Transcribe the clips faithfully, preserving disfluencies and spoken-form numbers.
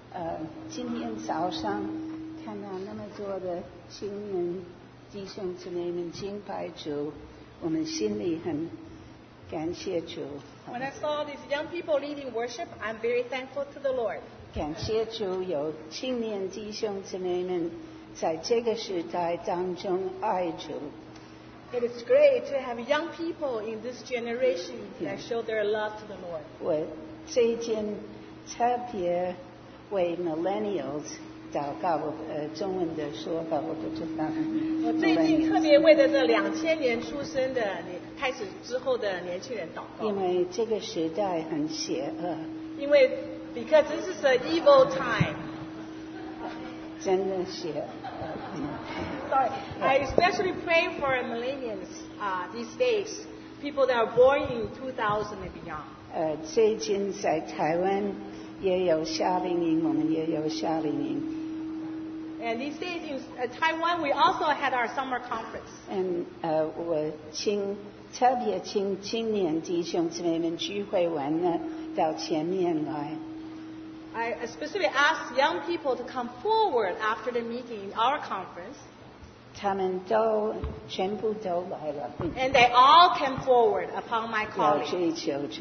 呃，今天早上看到那么多的青年弟兄姊妹们敬拜主，我们心里很感谢主。 When I saw these young people leading worship, I'm very thankful to the Lord. 感谢主，有青年弟兄姊妹们在这个时代当中爱主。 It is great to have young people in this generation that show their love to the Lord. 我最近特别为 millennials 祷告，我呃中文的说法我不知道。 我最近特别为了这两千年出生的年开始之后的年轻人祷告。 因为这个时代很邪恶。 因为 because this is an evil time. 真的邪恶。 Sorry, I especially pray for millennials uh, these days, people that are born in two thousand and beyond. 呃，最近在台湾也有夏令营，我们也有夏令营。 And these days in uh, Taiwan, we also had our summer conference. 嗯，呃，我请特别请青年弟兄姊妹们聚会完了到前面来。 I specifically asked young people to come forward after the meeting in our conference. 他们都全部都来了。 And they all came forward upon my 要 calling. 追求主，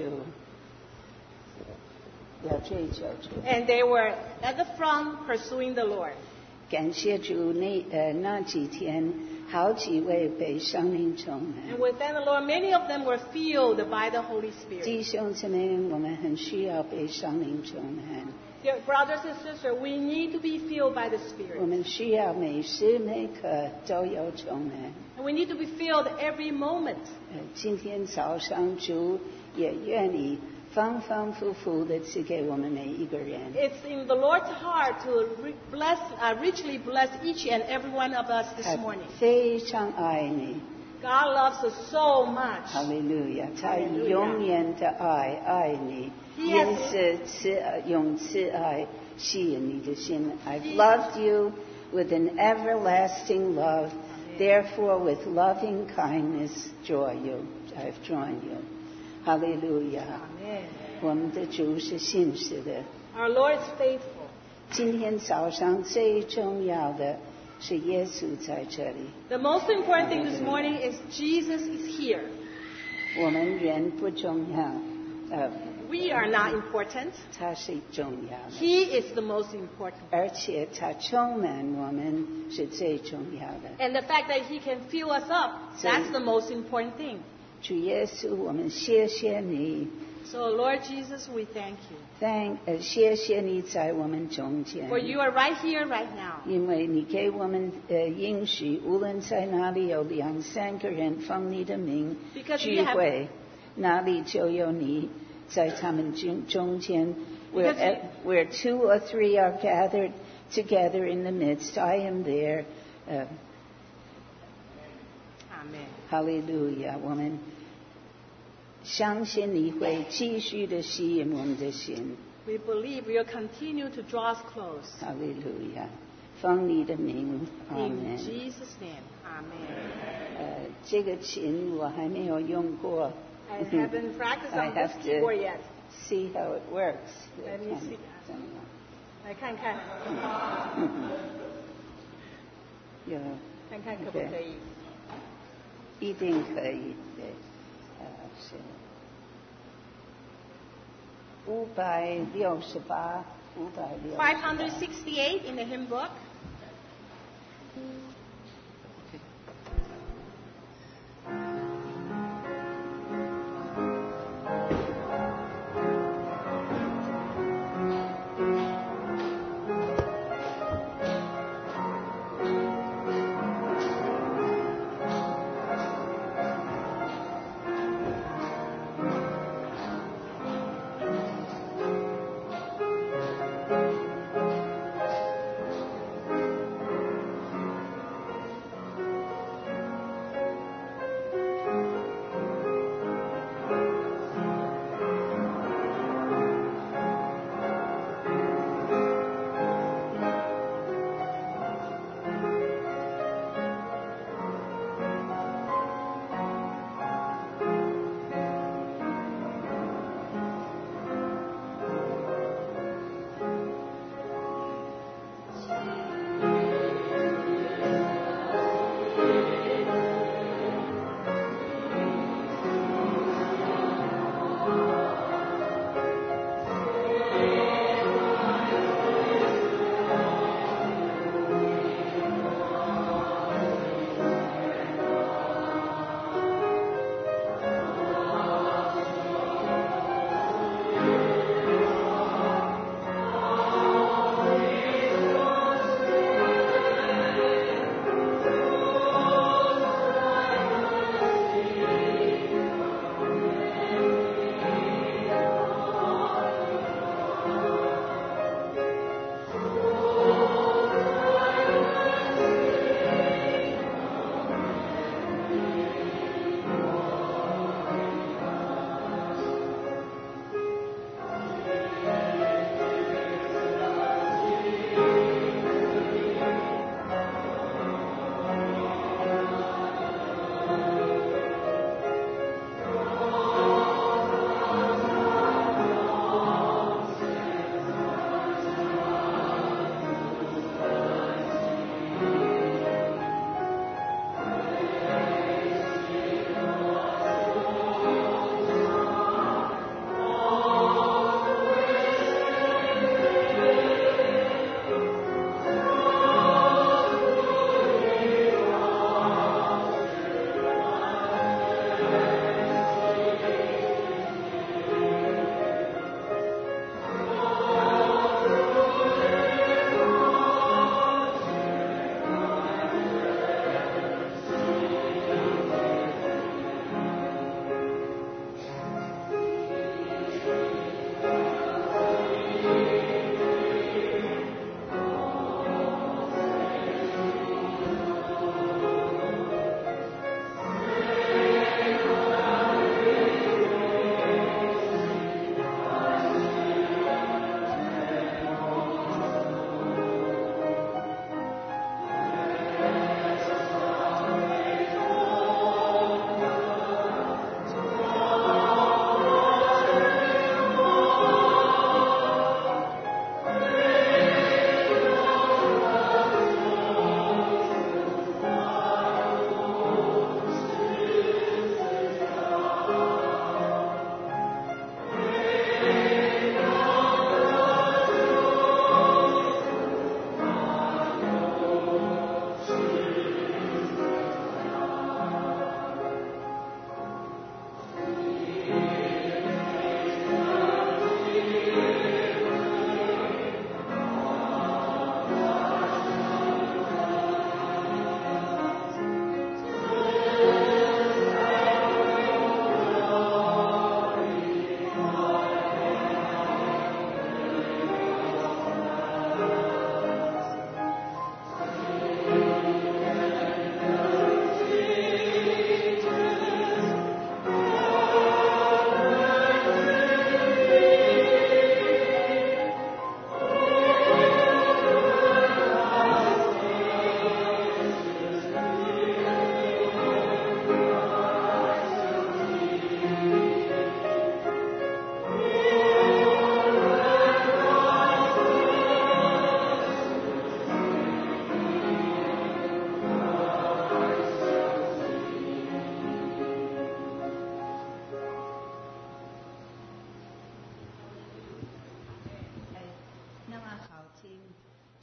要追求主。 And they were at the front pursuing the Lord. 感谢主，那呃那几天好几位被圣灵充 And 满。 within the Lord, many of them were filled by the Holy 弟 Spirit. 兄姊妹，我们很需要被圣灵充满。 Dear brothers and sisters, we need to be filled by the 我 Spirit. 们需要每时每刻都有充满。 And we need to be filled every moment. 呃，今天早上主也愿意反反复复的赐给我们每一个人。 It's in the Lord's heart to re- bless, uh, richly bless each and every one of us this 他 morning. 非常爱你， God loves us so much. 哈利路亚！他 Hallelujah. 永远的爱爱你， He 因 has- 此慈爱用慈爱吸引你的心。I've He- loved you with an everlasting love. Therefore, with loving kindness, draw you. I've drawn you. 哈利路亚！ Amen. 我们的主是信实的。 Our Lord is faithful. 今天早上最重要的是耶稣在这里。 The most important thing this morning is Jesus is here. 我们人不重要，呃， We are not important. 他是重要的， He is the most important. 而且他充满我们是最重要的。 And the fact that He can fill us up, that's the most important thing. 主耶稣，我们谢谢你， So, Lord Jesus, we thank you. thank 呃，谢谢你在我们中间， For you are right here, right now. 因为你给我们呃应许，无论在哪里有两三个人奉你的名 Because 聚 you have- 会，哪里就有你在他们中中间。Where, Because you- where two or three are gathered together in the midst, I am there. 呃 Amen. 哈利路亚！我们相信你会继续的吸引我们的心。 We believe we will continue to draw us close. 哈利路亚！奉你的名，阿 In 门。 Jesus' name. Amen. 呃，这个琴我还没有用过。 I haven't practiced I on this have to keyboard yet. see how it works. Let me see. 怎么样？ 来看看， 有， 看看可不可以。 一定可以。对，呃，是五百六十八，五百六。 five hundred sixty-eight in the hymn book.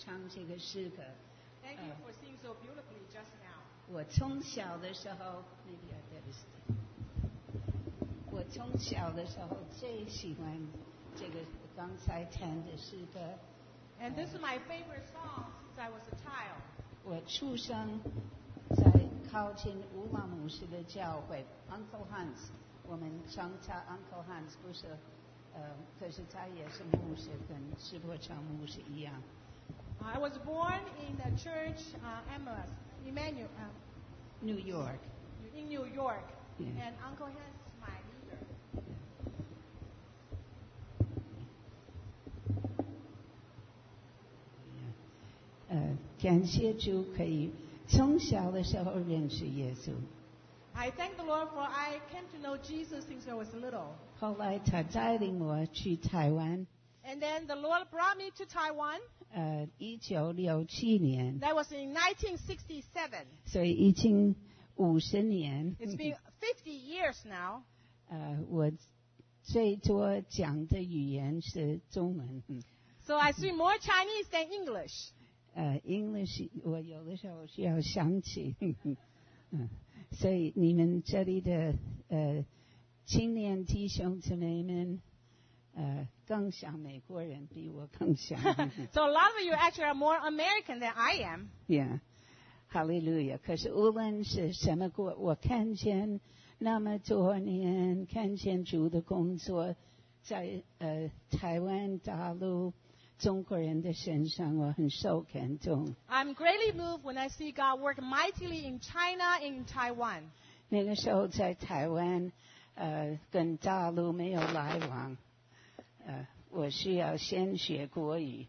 唱这个诗歌。 Thank you for singing so beautifully just now. 我从小的时候 ，maybe I better stay. 我从小的时候最喜欢这个刚才弹的诗歌。 And this is my favorite song since I was a child. 我出生在靠近乌马牧师的教会 ，Uncle Hans。我们常叫 Uncle Hans， 不是，呃，可是他也是牧师，跟施伯昌牧师一样。 I was born in the church, uh, Emmaus, Emmanuel, uh, New York. in New York, Yeah. and Uncle Hans is my leader. 呃，感谢主可以从小的时候认识耶稣。 I thank the Lord for I came to know Jesus since I was little. 后来他带领我去台湾， And then the Lord brought me to Taiwan. 呃，一九六七年， That was in nineteen sixty-seven. 所以已经五十年。 It's been fifty years now. 呃，我最多讲的语言是中文。嗯 So I speak more Chinese than English. 呃，English 我有的时候需要想起。嗯，所以你们这里的呃青年弟兄姊妹们，呃，更像美国人，比我更像。 So a lot of you actually are more American than I am. Yeah， 哈利路亚。可是无论是什么国，我看见那么多年，看见主的工作在呃台湾、大陆、中国人的身上，我很受感动。 I'm greatly moved when I see God work mightily in China and in Taiwan. 那个时候在台湾，呃，跟大陆没有来往，呃，我需要先学国语。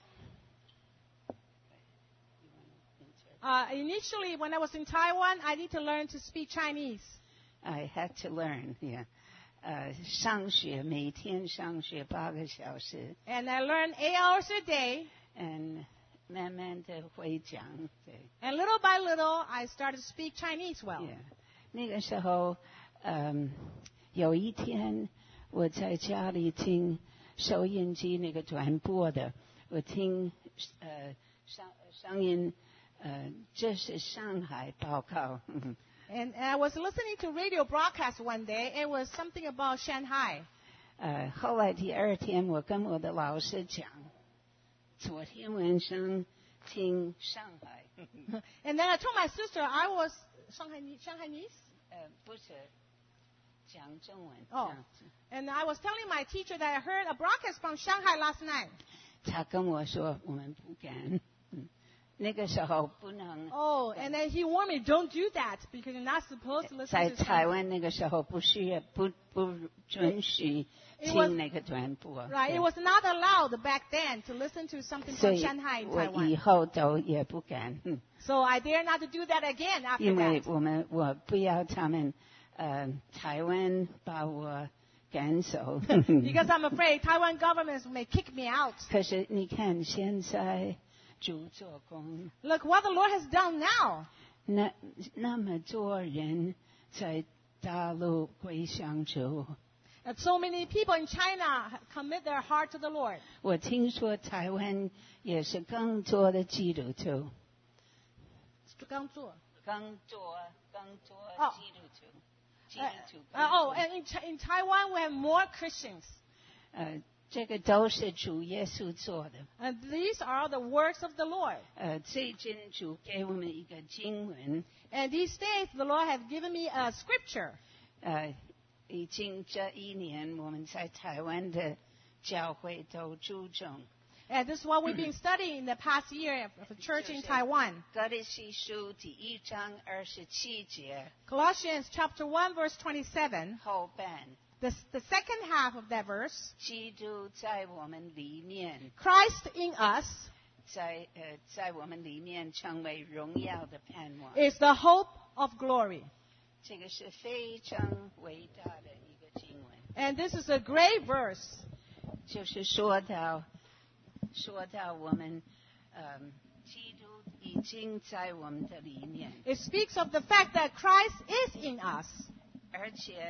Uh, initially, when I was in Taiwan, I need to learn to speak Chinese. I had to learn, yeah. 呃，上学每天上学八个小时， And I learned eight hours a day. and 慢慢的会讲，对。 And little by little, I started to speak Chinese well. Yeah. 那个时候，嗯，有一天我在家里听收音机那个转播的，我听呃声声音，呃，这是上海报告。 And, and I was listening to radio broadcast one day. It was something about Shanghai. 呃，后来第二天我跟我的老师讲，昨天晚上听上海， And then I told my sister I was Shanghai- Shanghainese. 呃，不是讲中文。 Oh. 这样子 And I was telling my teacher that I heard a broadcast from Shanghai last night. 他跟我说我们不敢，嗯，那个时候不能。 Oh, and then he warned me, don't do that because you're not supposed to listen 在 to 台 Shanghai. 湾那个时候不需要不不准许 It was- 听那个转播， Right, 对 it was not allowed back then to listen to something 所 from 以 Shanghai in 我以 Taiwan. 后都也不敢，嗯 So I dare not to do that again after 因为 that. 我们我不要他们呃台湾把我赶走。 Because I'm afraid Taiwan government may kick me out. 可是你看现在主做工， Look what the Lord has done now. 那那么多人在大陆归向主。 And so many people in China commit their heart to the Lord. 我听说台湾也是更多的基督徒，更多更多哦基督徒，基督 Uh, 徒 uh, oh, and in, Ch- in Taiwan we have more Christians. 呃，这个都是主耶稣做的。 And these are the works of the Lord. 呃，最近主给我们一个经文， And these days the Lord has given me a scripture. 呃，已经这一年我们在台湾的教会都注重。 And this is what we've been studying in the past year of the church in Taiwan. 歌罗西书第一章二十七节 Colossians chapter one verse twenty-seven. 后半， The, the second half of that verse. 基督在我们里面， Christ in us 在呃在我们里面成为荣耀的盼望。 is the hope of glory. 这个是非常伟大的一个经文， And this is a great verse. 就是说到说到我们，嗯，基督已经在我们的里面， It speaks of the fact that Christ is in us. 而且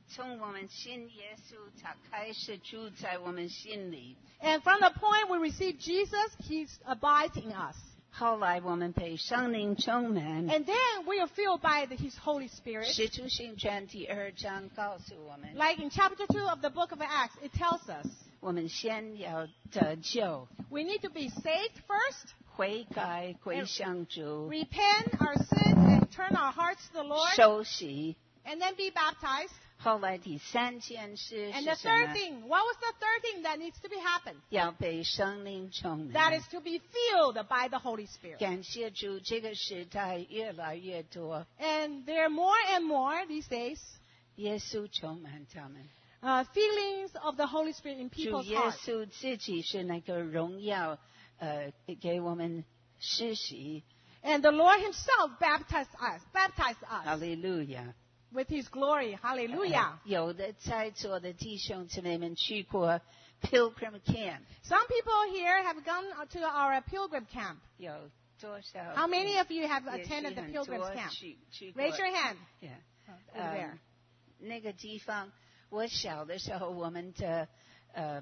从我们信耶稣，他开始住在我们心里。 And from the point we receive Jesus, He abides in us. 后来我们被圣灵充满。 And then we are filled by the, His Holy Spirit. 使徒行传第二章告诉我们， Like in chapter two of the book of Acts, it tells us 我们先要得救， we need to be saved first, 悔改归向主， repent our sins, and turn our hearts to the Lord, 受洗。 and then be baptized. 后来第三件事 And 是 the 什 third 么？ thing, what was the third thing that needs to be happened? 要被圣灵充 That 满 is。to be filled by the Holy Spirit. 感谢主，这个时代越来越多， And there are more and more these days 耶稣充满他们。 uh, feelings of the Holy Spirit in 主 people's 耶 hearts. 稣自己是那个荣耀，呃，给我们施洗。 And the Lord Himself baptized us, baptized 哈 us 利路亚。 with His glory. Hallelujah. 有的在座的弟兄姊妹们去过 Pilgrim Camp， Some people here have gone to our pilgrim camp. 有多少 How many of you have 也是 attended the 很 pilgrim's 多 camp? 去去过 Raise your hand. Yeah. Over there. 呃那个地方，我小的时候，我们的呃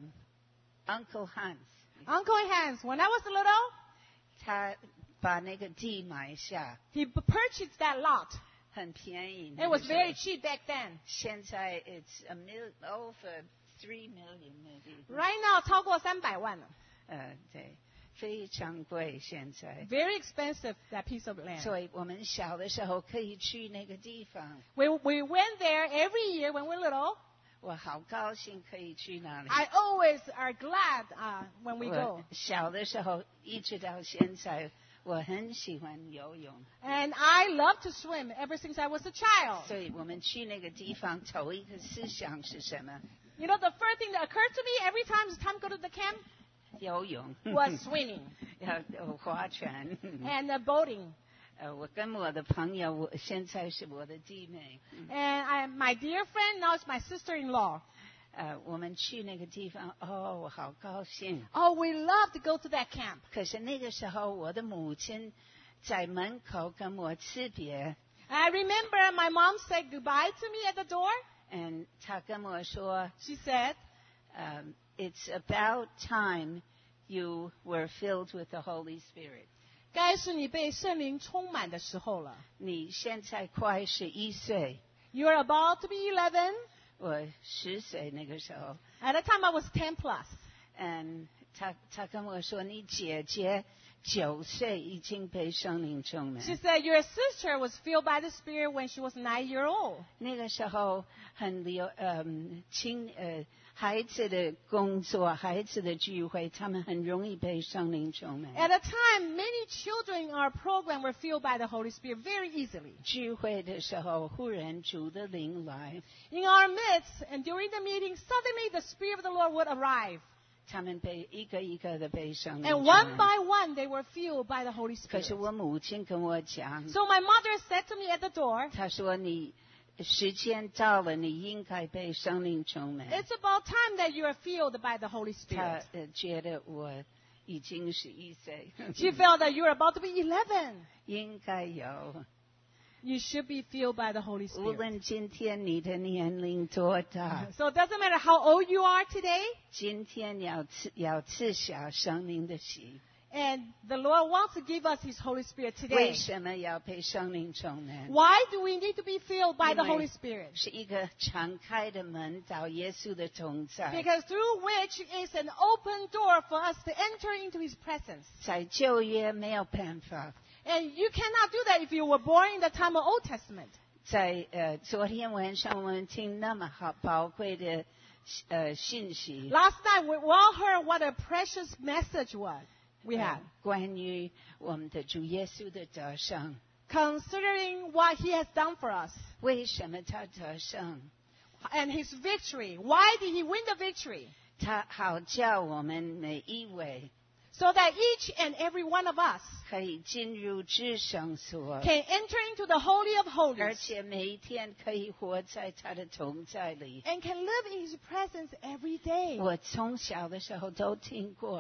Uncle Hans， Uncle Hans, when I was little, 他把那个地买下， he purchased that lot. 很便宜。 It was 那个时候 very cheap back then. 现在 it's a mil over three million maybe。 Right now, 超过三百万了。 呃，对，非常贵现在。 Very expensive, that piece of land. 所以我们小的时候可以去那个地方， We, we went there every year when we were little. 我好高兴可以去那里。 I always are glad uh, when we 我 go. 小的时候一直到现在，我很喜欢游泳， And I love to swim ever since I was a child. 所以我们去那个地方头一个思想是什么？ You know, the first thing that occurred to me every time it's time to go to the camp 游泳 was swimming 要有划船。 and uh, boating. 呃，我跟我的朋友，我现在是我的弟妹， And I, my dear friend, now it's my sister-in-law. 呃，我们去那个地方，哦，我好高兴。 Oh, we love to go to that camp. 可是那个时候，我的母亲在门口跟我辞别， I remember my mom said goodbye to me at the door. and 她跟我说， She said, um, "It's about time you were filled with the Holy Spirit." 该是你被圣灵充满的时候了。 你现在快十一岁， You are about to be eleven. 我十岁那个时候， At the time, I was ten plus. and 她她跟我说，你姐姐九岁已经被圣灵充满。 She said your sister was filled by the Spirit when she was nine year old. 那个时候很流，嗯，亲，呃，孩子的工作，孩子的聚会，他们很容易被圣灵充满。 At a time, many children in our program were filled by the Holy Spirit very easily. 聚会的时候，忽然主的灵来， In our midst and during the meeting, suddenly the Spirit of the Lord would arrive. 他们被一个一个的被圣灵 And 充 one 满。 by one, they were filled by the Holy 可是 Spirit. 我母亲跟我讲， So my mother said to me at the door, 她说你时间到了，你应该被圣灵充满。 it's about time that you are filled by the Holy 她 Spirit. 呃觉得我已经十一岁， She felt that you are about to be eleven. 应该有。 You should be filled by the Holy 无 Spirit. 论今天你的年龄多大， So it doesn't matter how old you are today, 今天要赐要赐下生灵的喜。 and the Lord wants to give us His Holy Spirit 为 today. 什么要被生命充满？ Why do we need to be filled by the 因为 Holy Spirit? 是一个敞开的门到耶稣的同在。 Because through which is an open door for us to enter into His presence. 在旧约没有办法， And you cannot do that if you were born in the time of Old Testament. 在呃昨天晚上我们听那么好宝贵的呃信息， Last night we we all heard what a precious message was we 呃 had. 关于我们的主耶稣的得胜。 Considering what He has done for us 为什么他得胜？ and His victory. Why did He win the victory? 他好叫我们每一位 So that each and every one of us 可以进入至圣所， can enter into the Holy of 而 Holies 且每一天可以活在他的同在里。 and can live in His presence every day. 我从小的时候都听过，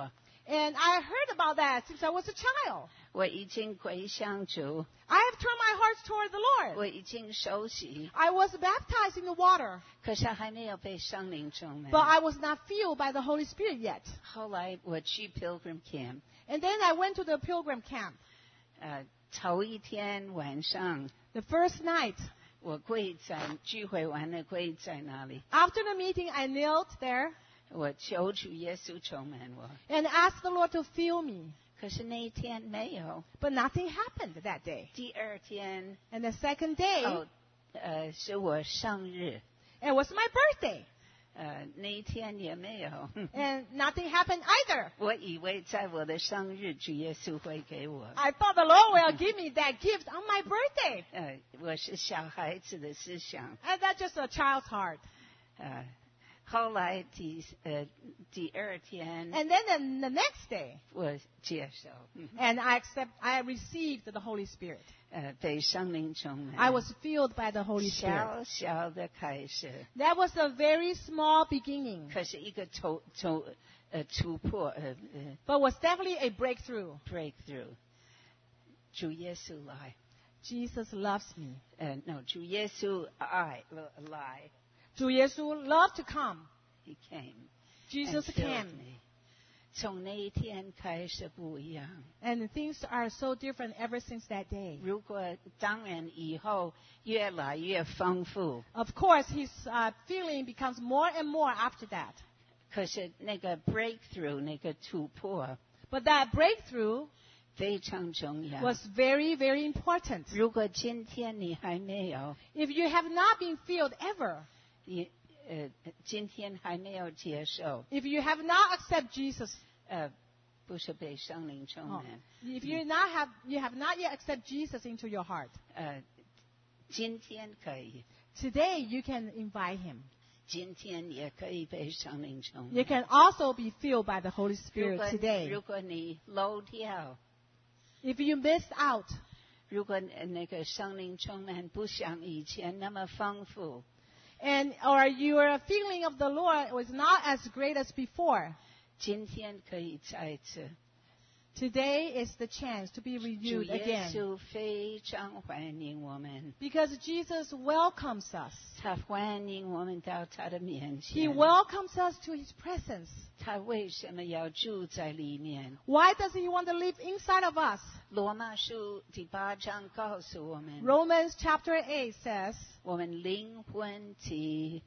And I heard about that since I was a child. 我已经归向主， I have turned my heart toward the Lord. 我已经受洗， I was baptized in the water, 可是还没有被圣灵充满。 but I was not filled by the Holy Spirit yet. 后来我去 Pilgrim Camp， And then I went to the pilgrim camp. 呃，头一天晚上， The first night, 我跪在聚会完了跪在那里， after the meeting, I knelt there 我求主耶稣充满我。 and asked the Lord to fill me. 可是那一天没有。 But nothing happened that day. 第二天， And the second day, 哦，呃，是我生日， it was my birthday. 呃，那一天也没有。 And nothing happened either. 我以为在我的生日，主耶稣会给我。 I thought the Lord will give me that gift on my birthday. 呃，我是小孩子的思想。 And that's just a child's heart. 呃，后来第呃第二天， And then the, the next day, 我接受， and I accept, I received the Holy Spirit. 呃，被圣灵充满。 I was filled by the Holy Spirit. 小小的开始， That was a very small beginning, 可是一个突突呃突破呃呃 but was definitely a breakthrough. breakthrough。主耶稣来， Jesus loves me. 呃，no， 主耶稣爱来主耶稣 loved to come. ，He came。 Jesus and filled came. me。从那一天开始不一样。 And things are so different ever since that day. 如果当然以后越来越丰富， Of course, his uh, feeling becomes more and more after that. 可是那个 breakthrough 那个突破 But that breakthrough 非常重要。 was very, very important. 如果今天你还没有， If you have not been filled ever, 你呃今天还没有接受， if you have not accepted Jesus, 呃，不是被圣灵充 oh, 满， if you not have you have not yet accepted Jesus into your heart, 呃，今天可以， today you can invite him. 今天也可以被圣灵充 You 满。 can also be filled by the Holy 如 Spirit 果 today. 如果你漏掉， If you missed out, 如果那个圣灵充满不像以前那么丰富， and or your feeling of the Lord was not as great as before, 今天可以再一次。 today is the chance to be 主 renewed 耶 again. 稣非常欢迎我们， Because Jesus welcomes us. 他欢迎我们到他的面 He 前。 welcomes us to his presence. 他为什么要住在里面？ Why does he want to live inside of us? 罗马书第八章告诉我们， Romans chapter eight says, 我们灵魂体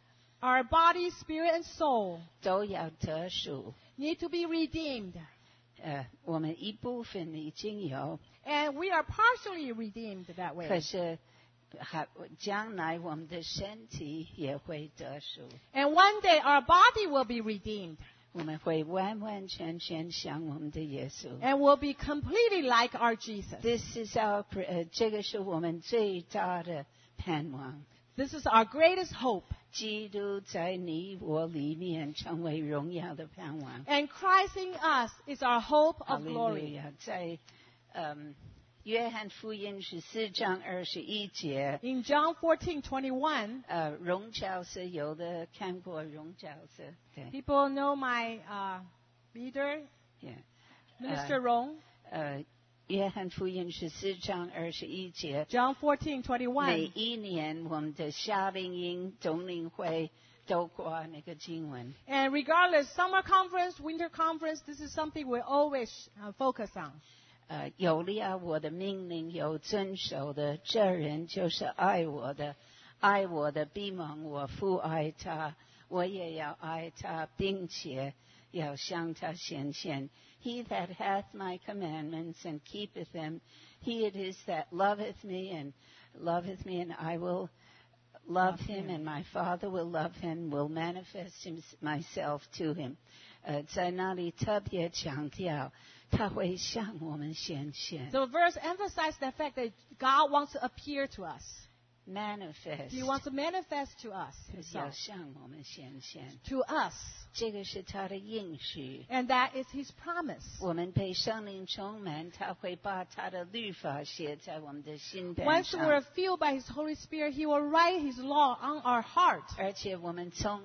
our body, spirit, and soul 都要得赎。 need to be redeemed. 呃，我们一部分已经有， And we are partially redeemed that 可 way. 是还将来我们的身体也会得赎， And one day our body will be redeemed 我们会完完全全像我们的耶稣。 and will be completely like our Jesus. This is our，呃，这个是我们最大的盼望。 This is our greatest hope. 基督在你我里面成为荣耀的盼望。 And Christ in us is our hope of 哈利路 glory. 亚！在嗯，约翰福音十四章二十一节， In John fourteen twenty-one, 呃，荣教师有的看过荣教师，对 people know my uh, leader, ，yeah， Minister Rong. 呃，约翰福音十四章二十一节， John fourteen 每 twenty-one. 一年我们的夏令营、冬令会都挂那个经文。 And regardless, summer conference, winter conference, this is something we always uh, focus on. 呃，有了我的命令，有遵守的，这人就是爱我的。爱我的必蒙我父爱他，我也要爱他，并且要向他显现。He that hath my commandments and keepeth them, he it is that loveth me and loveth me, and I will love him, and my Father will love him, will manifest him, myself to him. 呃，在那里特别强调，他会向我们显现。 The verse emphasizes the fact that God wants to appear to us. manifest， He wants to manifest to us 要 himself, 向我们显现。 to us. 这个是他的应许。 And that is his promise. 我们被圣灵充满，他会把他的律法写在我们的心板 Once 上， we're filled by his Holy Spirit, he will write his law on our heart. 而且我们从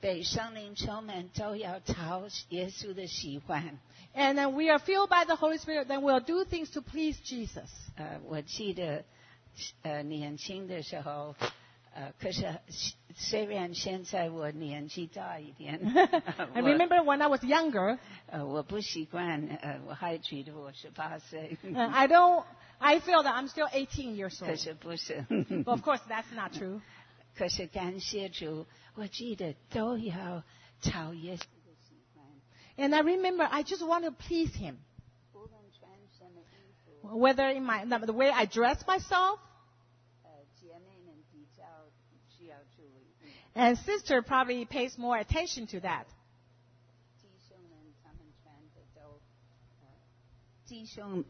被圣灵充满，都要讨耶稣的喜欢。 And then we are filled by the Holy Spirit, then we'll do things to please Jesus. 呃，我记得，呃，年轻的时候，呃，可是虽然现在我年纪大一点， I remember when I was younger. 呃，我不习惯，呃，我还觉得我是八岁。 Uh, I don't. I feel that I'm still eighteen years 可 old. 是不是。 But of course, that's not true. 可是感谢主，我记得都要讨耶稣的喜欢。 And I remember I just want to please Him. 无论穿什么衣服， Whether in my the way I dress myself. 呃，姐妹们比较需要注意。 And sister probably pays more attention to that. 弟兄们他们穿的都，呃，弟兄，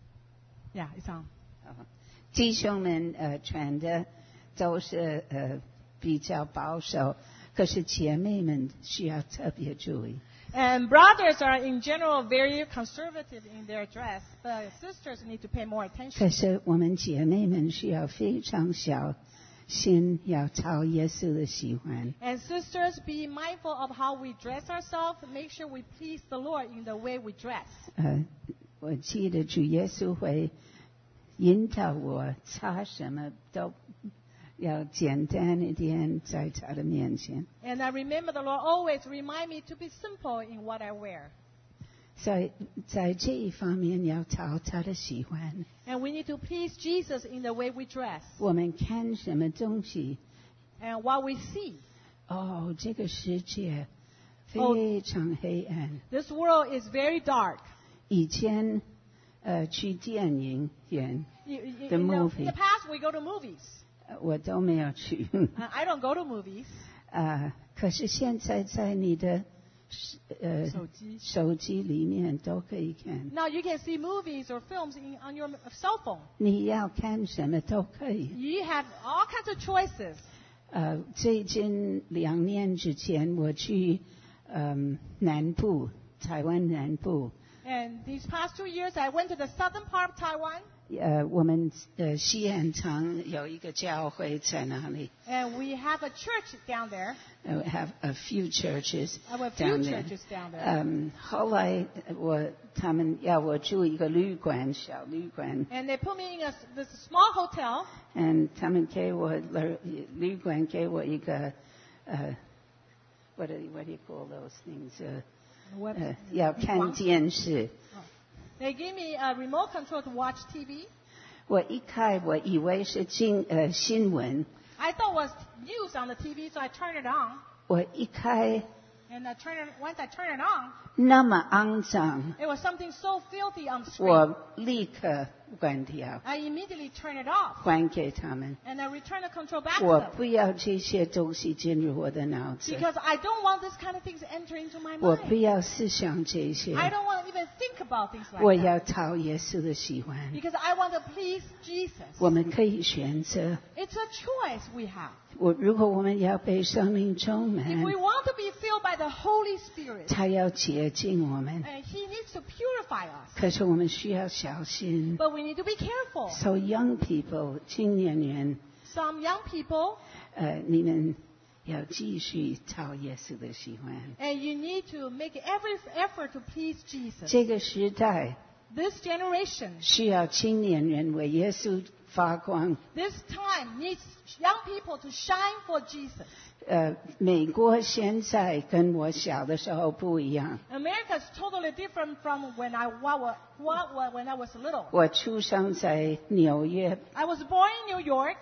Yeah, it's on. 呃，弟兄们呃穿的都是呃比较保守，可是姐妹们需要特别注意。 And brothers are in general very conservative in their dress, but sisters need to pay more 可 attention. 是我们姐妹们需要非常小心，要讨耶稣的喜欢。 And sisters, be mindful of how we dress ourselves. Make sure we please the Lord in the way we dress. 呃，我记得主耶稣会引导我擦什么都要简单一点，在他的面前。 And I remember the Lord always remind me to be simple in what I wear. 所以在这一方面要讨他的喜欢。 And we need to please Jesus in the way we dress 我们看什么东西， and what we see. 哦，这个世界哦非常黑暗。 This world is very dark. 以前呃去电影院， You- you- The in, the, movie. in the past, we go to movies. 呃我都没有去。 Uh, I don't go to movies. 啊，可是现在在你的呃手机。 手机里面都可以看， Now you can see movies or films in, on your cell phone. 你要看什么都可以。 You have all kinds of choices. 呃，最近两年之前我去嗯南部，台湾南部， And these past two years, I went to the southern part of Taiwan, 呃，我们呃西安堂有一个教会在那里。 and we have a church down there. Uh, we have a few churches I have a few down there. churches down there. 嗯，后来我他们要我住一个旅馆，小旅馆， And they put me in a, this small hotel. and 他们给我旅旅馆给我一个呃，what do what do you call those things？呃 What- 呃，要看电视。 They gave me a remote control to watch T V. 我一开，我以为是新呃新闻， I thought it was news on the T V, so I turned it on. 我一开 And I turn it, once I turn it on, 那么肮脏， it was something so filthy on the screen. 我立刻关掉， I immediately turned it off. 还给他们。 And I returned the control back to 我 them. 不要这些东西进入我的脑子， Because I don't want this kind of things to enter into my 我不 mind. 要思想这些， I don't want to even think about things like 我 that. 要讨耶稣的喜欢。 Because I want to please Jesus. 我们可以选择， It's a choice we have. 我如果我们要被生命充 If 满， we want to be filled by the Holy Spirit, 他要洁净我们， and He needs to purify us. 可是我们需要小心。 But we need to be careful. So young people，青年人， Some young people, 呃，你们要继续讨耶稣的喜欢。 and you need to make every effort to please Jesus. 这个时代 This generation, 需要青年人为耶稣发光。 this time needs young people to shine for Jesus. 呃，美国现在跟我小的时候不一样。 America is totally different from when I, wa- wa- wa- when I was little. 我出生在纽约， I was born in New York,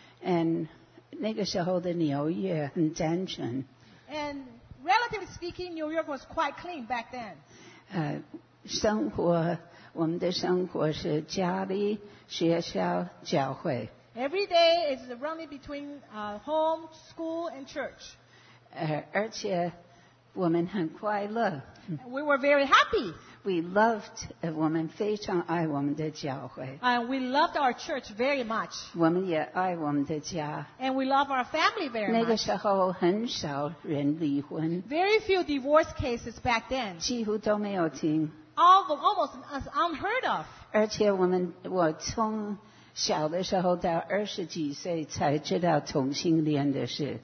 and 那个时候的纽约很单纯， and relatively speaking, New York was quite clean back then. 呃，生活我们的生活是家里、学校、教会， Every day is running between uh, home, school, and church. 呃，而且我们很快乐。 And we were very happy, We loved，呃我们非常爱我们的教会， and we loved our church very much, 我们也爱我们的家。 and we love our family very 那个 much. 时候很少人离婚， Very few divorce cases back then, 几乎都没有听。 all almost as unheard of. 而且我们，我从小的时候到二十几岁才知道同性恋的事。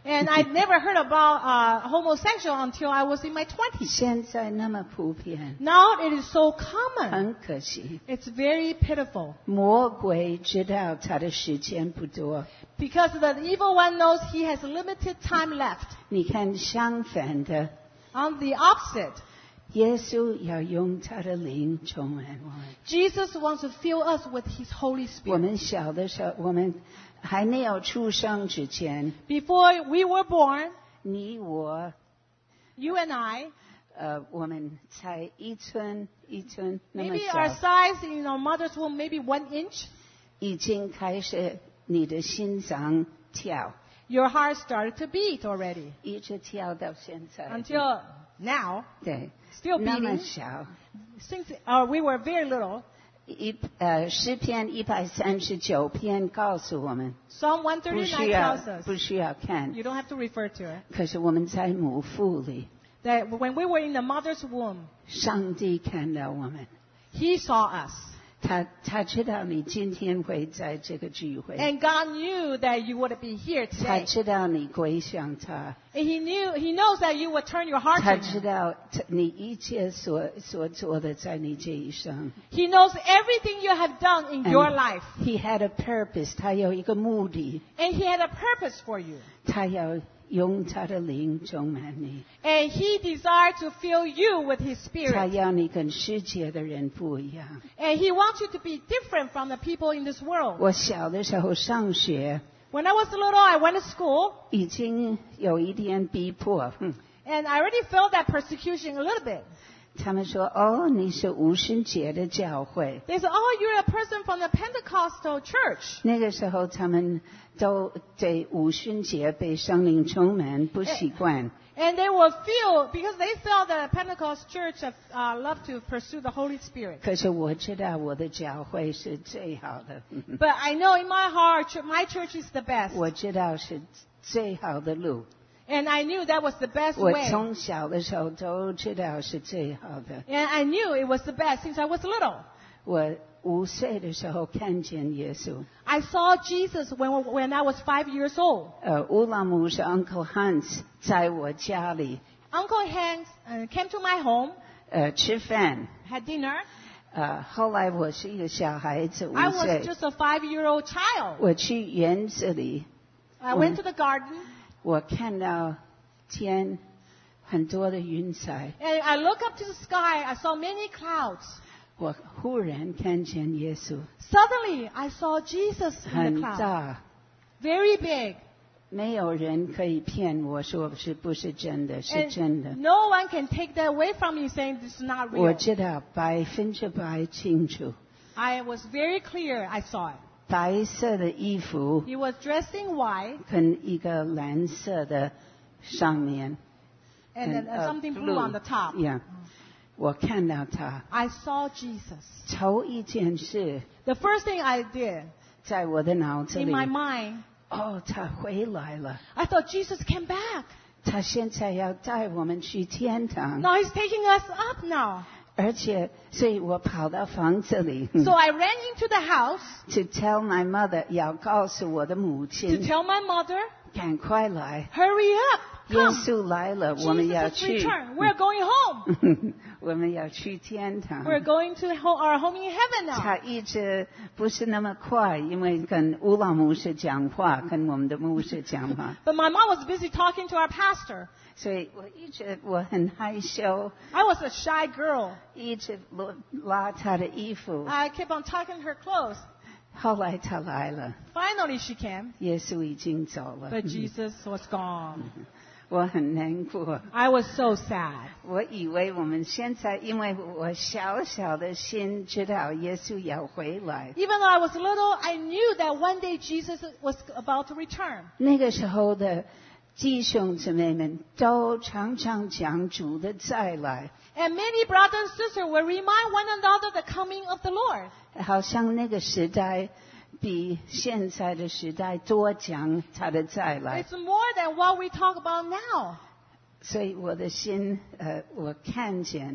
And I never heard about uh, homosexual until I was in my twenties. 现在那么普遍， Now it is so common. 很可惜。 It's very pitiful. 魔鬼知道他的时间不多。 Because the evil one knows he has limited time left. 你看相反的， On the opposite, 耶稣要用他的灵充满我们。 Jesus wants to fill us with his Holy 我 Spirit. 们小的时候，我们还没有出生之前， Before we were born, 你我 you and I, 呃，我们才一寸一寸那么 maybe our 小， size in our mother's womb, maybe one inch, 已经开始你的心脏跳， your heart started to beat already. 一直跳到现在。 Until now, 对， still 那么 beating. 小。 Since uh, we were very little, 一呃诗篇一百三十九篇告诉我们， Psalm 不需 one thirty-nine 要 tells us, 不需要看， you don't have to refer to it, 可是我们在母腹里， that when we were in the mother's womb, 上帝看到我们， he saw us. 他他知道你今天会在这个聚会， And God knew that you would be here 他 today. 知道你归向他， And he knew, he knows that you would turn your heart 他 to 知 him. 道你一切所所做的在你这一生。 He knows everything you have done in And your life. He had a purpose， 他有一个目的， And he had a purpose for you. 他要用他的灵充满你， And he desired to fill you with his 他 spirit. 要你跟世界的人不一样。 And he wants you to be different from the people in this world. 我小的时候上学， When I was little, I went to school. 已经有一点逼迫。哼 And I already felt that persecution a little bit. 他们说：“哦，你是五旬节的教会。 They said, oh, you're a person from the Pentecostal church. ” 那个时候，他们都对五旬节被圣灵充满不习惯。 And they will feel, because they felt that Pentecost church have, uh, love to pursue the Holy Spirit. 可是我知道我的教会是最好的， But I know in my heart, ch- my church is the best. 我知道是最好的路。 And I knew that was the best 我 way. 从小的时候都知道是最好的。 And I knew it was the best since I was little. 我五岁的时候看见耶稣。 I saw Jesus when, when I was five years old. 呃，乌拉姆是 Uncle Hans 在我家里， Uncle Hank uh, came to my home, 呃，吃饭。 had dinner. 呃，后来我是一个小孩子，五 I was 岁， just a five-year-old child. 我去园子里， I went to the garden, 我看到天很多的云彩， and I looked up to the sky. I saw many clouds. 我忽然看见耶稣， Suddenly, I saw Jesus in 很 the cloud, 大， very big. 没有人可以骗我说是不是真的，是真的 And。no one can take that away from me saying this is not 我 real. 知道百分之百清楚， I was very clear. I saw it. 白色的衣服 He was dressed in white 跟一个蓝色的上面 and then uh, something blue on the top. Yeah. 我看到他， I saw Jesus. 头一件事 The first thing I did 在我的脑子 in 里， my mind, 哦，他回来了， I thought Jesus came back. 他现在要带我们去天堂， Now he's taking us up now. 而且，所以我跑到房子里 So I ran into the house to tell my mother，要告诉我的母 to 亲， tell my mother, 赶快来， hurry up, 耶 come. 稣来了，我们 Jesus 要 has 去， returned. We're going home. 我们要去天堂。 We're going to ho- our home in heaven now. 他一直不是那么快，因为跟乌拉牧师讲话，跟我们的牧师讲话， But my mom was busy talking to our pastor. 所以我一直我很害羞， I was a shy girl. 一直拉拉他的衣服。 I kept on tucking her clothes. 后来他来了， Finally, she came, 耶稣已经走了， but Jesus was gone. 我很难过。 I was so sad. 我以为我们现在，因为我小小的心知道耶稣要回来， Even though I was little, I knew that one day Jesus was about to return. 那个时候的弟兄姊妹们都常常讲主的再来， And many brothers and sisters will remind one another the coming of the Lord. 好像那个时代比现在的时代多讲他的再来， It's more than what we talk about now. 所以我的心，呃，我看见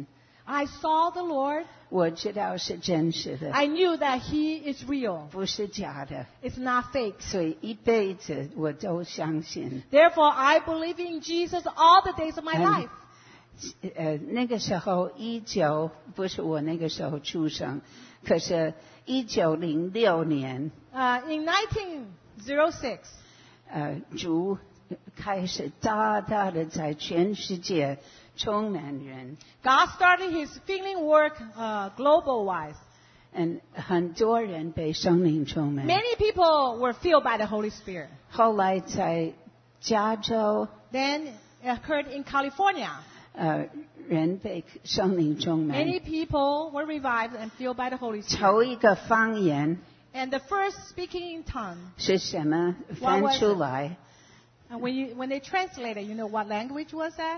I saw the Lord. 我知道是真实的， I knew that He is real. 不是假的， It's not fake. 所以一辈子我都相信。 Therefore, I believe in Jesus all the days of my And- life. 呃，那个时候一九不是我那个时候出生，可是一九零六年， Uh, in nineteen oh six, 呃，主开始大大的在全世界充满人， God started His filling work uh, global-wise. 嗯，很多人被圣灵充满。 Many people were filled by the Holy Spirit. 后来在加州， Then it occurred in California. 呃，人被圣灵充满。 Many people were revived and filled by the Holy 头 Spirit. 一个方言 And the first speaking in tongue, 是什么？ What 翻 was 出 it? 来 and when, you, when they translated, you know what language was that?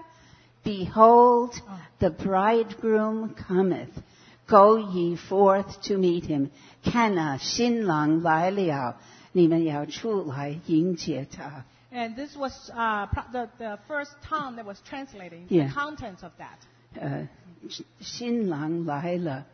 ，Behold, the bridegroom cometh. Go ye forth to meet him. 看啊，新郎来了，你们要出来迎接他。 And this was uh, pro- the, the first tongue that was translated, Yeah. the contents of that. 呃，新郎来了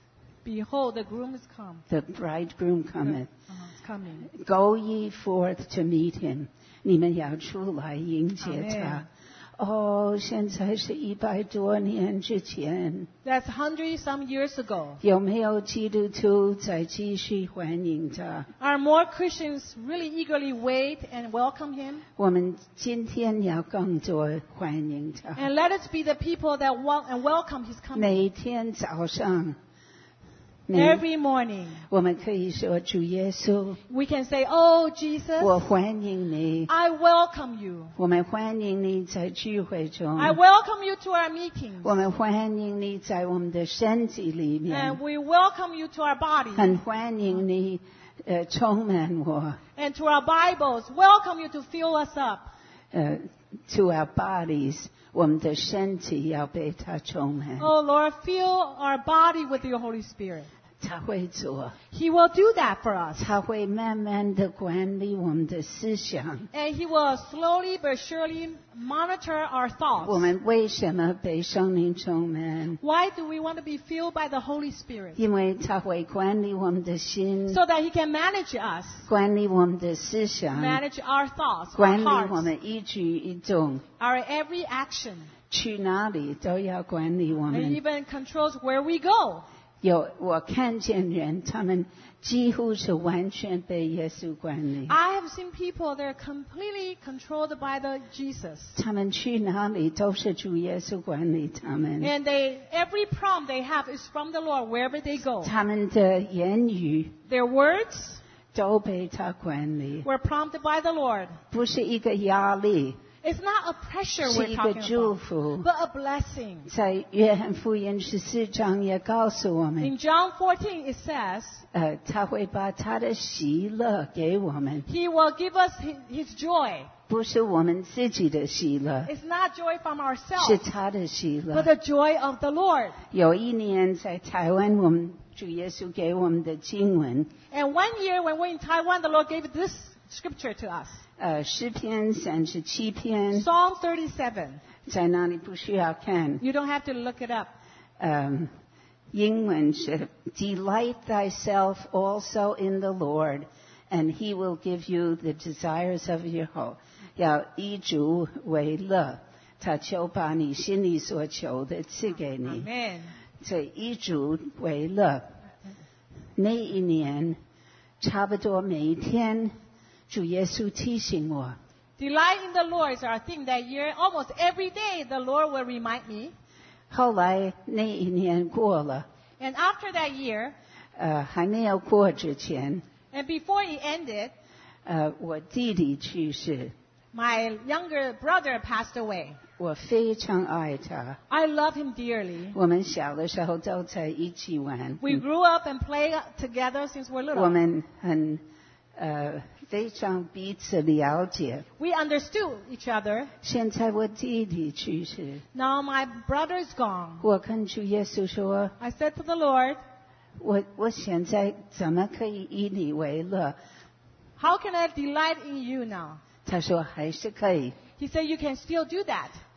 Behold, the groom is come. ，the bridegroom cometh. Uh-huh, it's coming. Go ye forth to meet him. 你们要出来迎接 Amen. 他。哦，现在是一百多年之前， That's hundred some years ago. 有没有基督徒在继续欢迎他？ Are more Christians really eagerly wait and welcome him? 我们今天要更多欢迎他。 And let us be the people that walk and welcome his coming. 每天早上，每 Every morning, 我们可以说主耶稣， we can say, Oh, Jesus, 我欢迎你。 I welcome you. 我们欢迎你在聚会中， I welcome you to our meetings. 我们欢迎你在我们的身体里面， And we welcome you to our body 很欢迎你，呃，充满我， and to our Bibles. Welcome you to fill us up. 呃，to our bodies，我们的身体要被它充满， Oh, Lord, fill our body with your Holy Spirit. 他会做， He will do that for us. 他会慢慢的管理我们的思想。 And He will slowly but surely monitor our 我 thoughts. 们为什么被圣灵充满？ Why do we want to be filled by the Holy Spirit? 因为他会管理我们的心， So that He can manage us, 管理我们的思想， manage our thoughts, 管 our 理我 hearts, 们一举一动， our every action, 去哪里都要管理我 and 们。 even controls where we go. 有我看见人，他们几乎是完全被耶稣管理。 I have seen people that are completely controlled by the Jesus. 他们去哪里都是主耶稣管理他们。 And they, every prompt they have is from the Lord wherever they go. 他们的言语 Their words 都被他管理， were prompted by the Lord. 不是一个压力， It's not a pressure 是 we're 一个 talking 祝 about, 福。 but a blessing. 在约翰福音十四章也告诉我们， In John fourteen, it says, 呃，他会把他的喜乐给我们， He will give us His, his joy. 不是我们自己的喜乐， It's not joy from 是 ourselves, 他的喜 but 乐。 the joy of the Lord. 有一年在台湾，我们主耶稣给我们的经文， And one year when we're in Taiwan, the Lord gave this scripture to us. 呃，诗篇三十七篇， Psalm thirty-seven. 在那里不需要看， You don't have to look it up. 嗯，英文是 Delight thyself also in the Lord, and He will give you the desires of your heart. 要以主为乐，他就把你心里所求的赐给你。 Amen. 所以以主为乐。那一年，差不多每一天，主耶稣提醒我。 Delight in the Lord is our thing that year. Almost every day, the Lord will remind me. 后来那一年过了， And after that year, 呃，还没有过之前， and before it ended, 呃，我弟弟去世， my younger brother passed away. 我非常爱他。 I love him dearly. 我们小的时候都在一起玩， We grew up and played together since we're 我 little. 们很呃非常彼此了解。 We understood each other. 现在我弟弟去世， Now my brother is gone. 我跟主耶稣说， I said to the Lord, 我我现在怎么可以以你为乐？ how can I delight in you now? 他说还是可以， He said, you can still do that.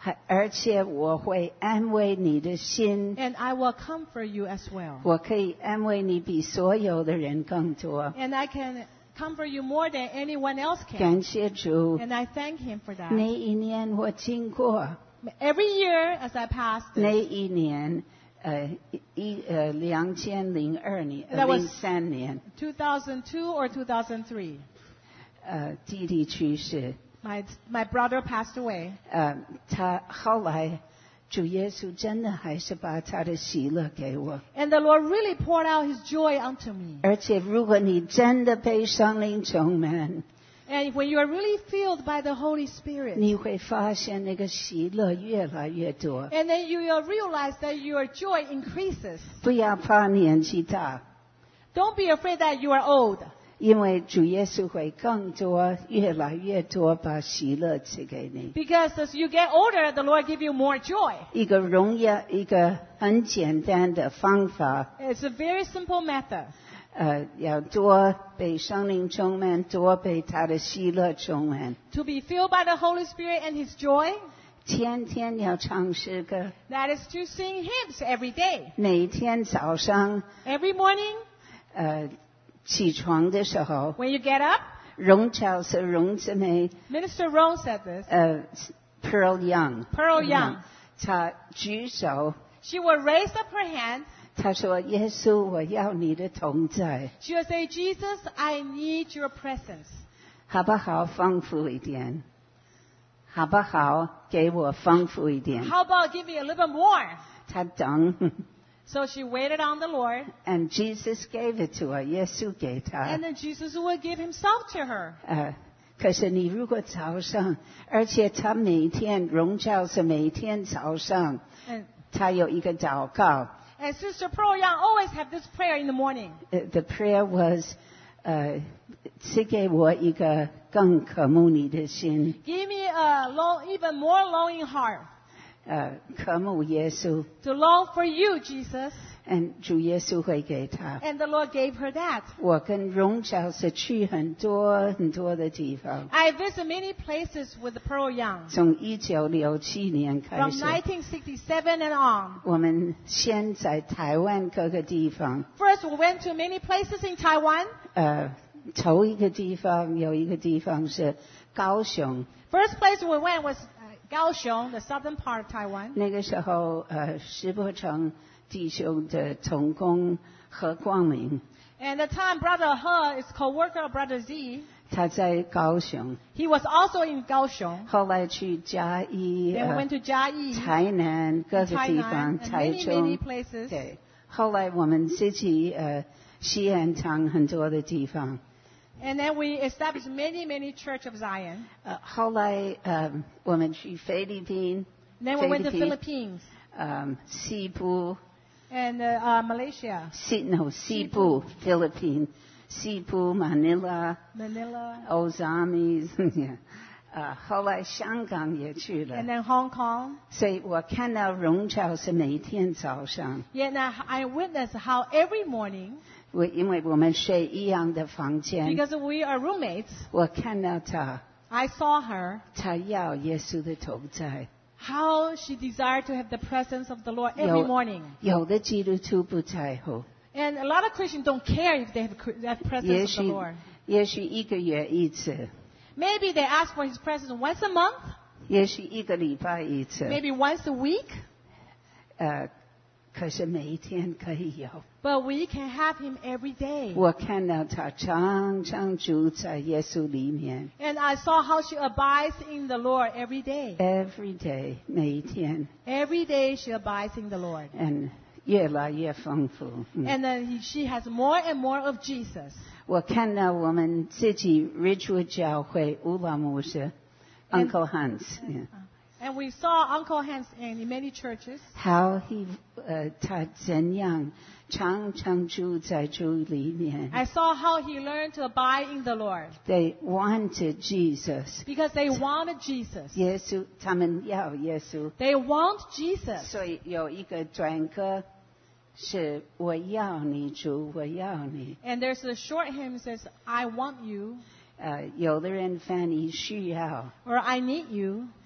还而且我会安慰你的心， And I will comfort you as well. 我可以安慰你比所有的人更多。 And I can comfort you more than anyone else can. 感谢主， And I thank Him for that. 那一年我经过， Every year as I passed 那 this, 一年，呃，一呃，两千零二年， That was- 零三年， two thousand two or two thousand three, 呃，弟弟去世， my, my brother passed away. 呃，他后来主耶稣真的还是把他的喜乐给我。 And the Lord really poured out His joy unto me. 而且如果你真的被圣灵充满， And when you are really filled by the Holy Spirit, 你会发现那个喜乐越来越多。 and then you will realize that your joy increases. 不要怕年纪大， Don't be afraid that you are old. 因为主耶稣会更多、越来越多把喜乐赐给你。 Because as you get older, the Lord give you more joy. 一个荣耀，一个很简单的方法， It's a very simple method. 呃，要多被圣灵充满，多被他的喜乐充满。 To be filled by the Holy Spirit and His joy, 天天要唱诗歌， that is to sing hymns every day. 每天早上， Every morning, 呃，起床的时候， when you get up, 荣照是荣姊妹， Minister Rome said this, 呃 ，Pearl Young， Pearl Young, 她举手， she will raise up her hand. 她说：“耶稣，我要你的同在， She will say, Jesus, I need your presence. 好不好？丰富一点，好不好？给我丰富一点。” How about give me a little bit more? 她等 So she waited on the Lord, ，and Jesus gave it to her，耶稣给她 and。then Jesus will give Himself to her. 呃，可是你如果早上，而且他每天荣照是每天早上， And, 他有一个祷告。 and Sister Pearl Young always have this prayer in the morning. Uh, the prayer was, 呃，赐给我一个更渴慕你的心， Give me a long, even more longing heart 呃，渴慕耶稣， to long for you, Jesus. and 主耶稣会给他。 And the Lord gave her that. 我跟荣照是去很多很多的地方， I visit many places with Pearl Young 从一九六七年开 from 始， nineteen sixty-seven and on. 我们先在台湾各个地方， First, we went to many places in Taiwan. 呃，头一个地方有一个地方是高雄， First place we went was uh, Kaohsiung, the southern part of Taiwan. 那个时候呃，石伯成弟兄的同工何光明， And the time Brother He, his co-worker of Brother Z, 他在高雄， he was also in Kaohsiung. 后来去嘉义、 Then we 呃 went to Jiayi, 台南各个地 Tainan, 方， and 台 many, 中 many，places. 对，后来我们自己呃西安堂很多的地方， And then we established many, many Church of Zion. 呃，后来呃我们去菲律宾， Then we went to Philippines. Philippines 呃西部 and uh, uh, Malaysia, 西 no 西部 Philippines，西部 Manila。 Manila, Ozamis，呃，后来香港也去 and 了， then Hong Kong. 所以我看到荣照是每天早上， Yet now I witnessed how every morning, 我因为我们睡一样的房间， because we are roommates, 我看到他， I saw her, 他要耶稣的同在。 how she desired to have the presence of the Lord every 有 morning. 有的基督徒不在乎， And a lot of Christians don't care if they have the 也 presence of the 许 Lord. 也许一个月一次， Maybe they ask for His presence once a month, 也许一个礼拜一次， maybe once a week, 呃，可是每一天可以有。 but we can have Him every day. 我看到他常常住在耶稣里面。 And I saw how she abides in the Lord every day. Every day，每一天， Every day she abides in the Lord. 嗯，越来越丰富。嗯 And then he, she has more and more of Jesus. 我看到我们自己 Ridgewood 教会乌拉牧师 And- Uncle Hans，嗯 And we saw Uncle Hans in many churches, how he 呃他怎样常常住在主里面。 I saw how he learned to abide in the Lord. They wanted Jesus， Because they wanted Jesus. 耶稣，他们要耶稣， They want Jesus. 所以有一个专歌是我要你主，我要你。 And there's a short hymn that says, I want you, 呃，有的人翻译需要。 or I need you.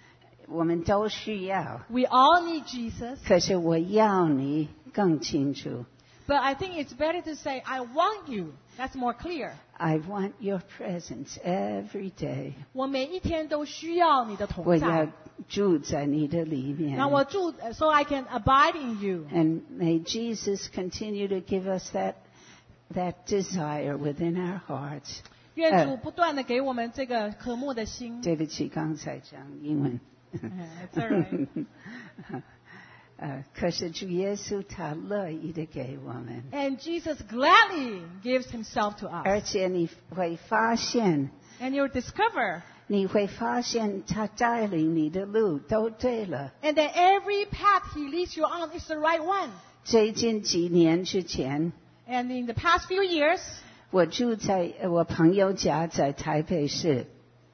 我们都需要， We all need Jesus. 可是我要你更清楚。 But I think it's better to say, I want you. That's more clear. I want your presence every day. 我每一天都需要你的同我要在。 住在你的里面。 让我住 so I can abide in you. And may Jesus continue to give us that that desire within our hearts. 愿主不断的给我们这个渴慕的心。 对不起，刚才讲英文。 It's all right. 呃，可是主耶稣他乐意的给我们， And Jesus gladly gives himself to us. 而且你会发现， And you'll discover 你会发现他带领你的路都对了。 and that every path he leads you on is the right one. 最近几年之前， And in the past few years, 我住在呃我朋友家，在台北市。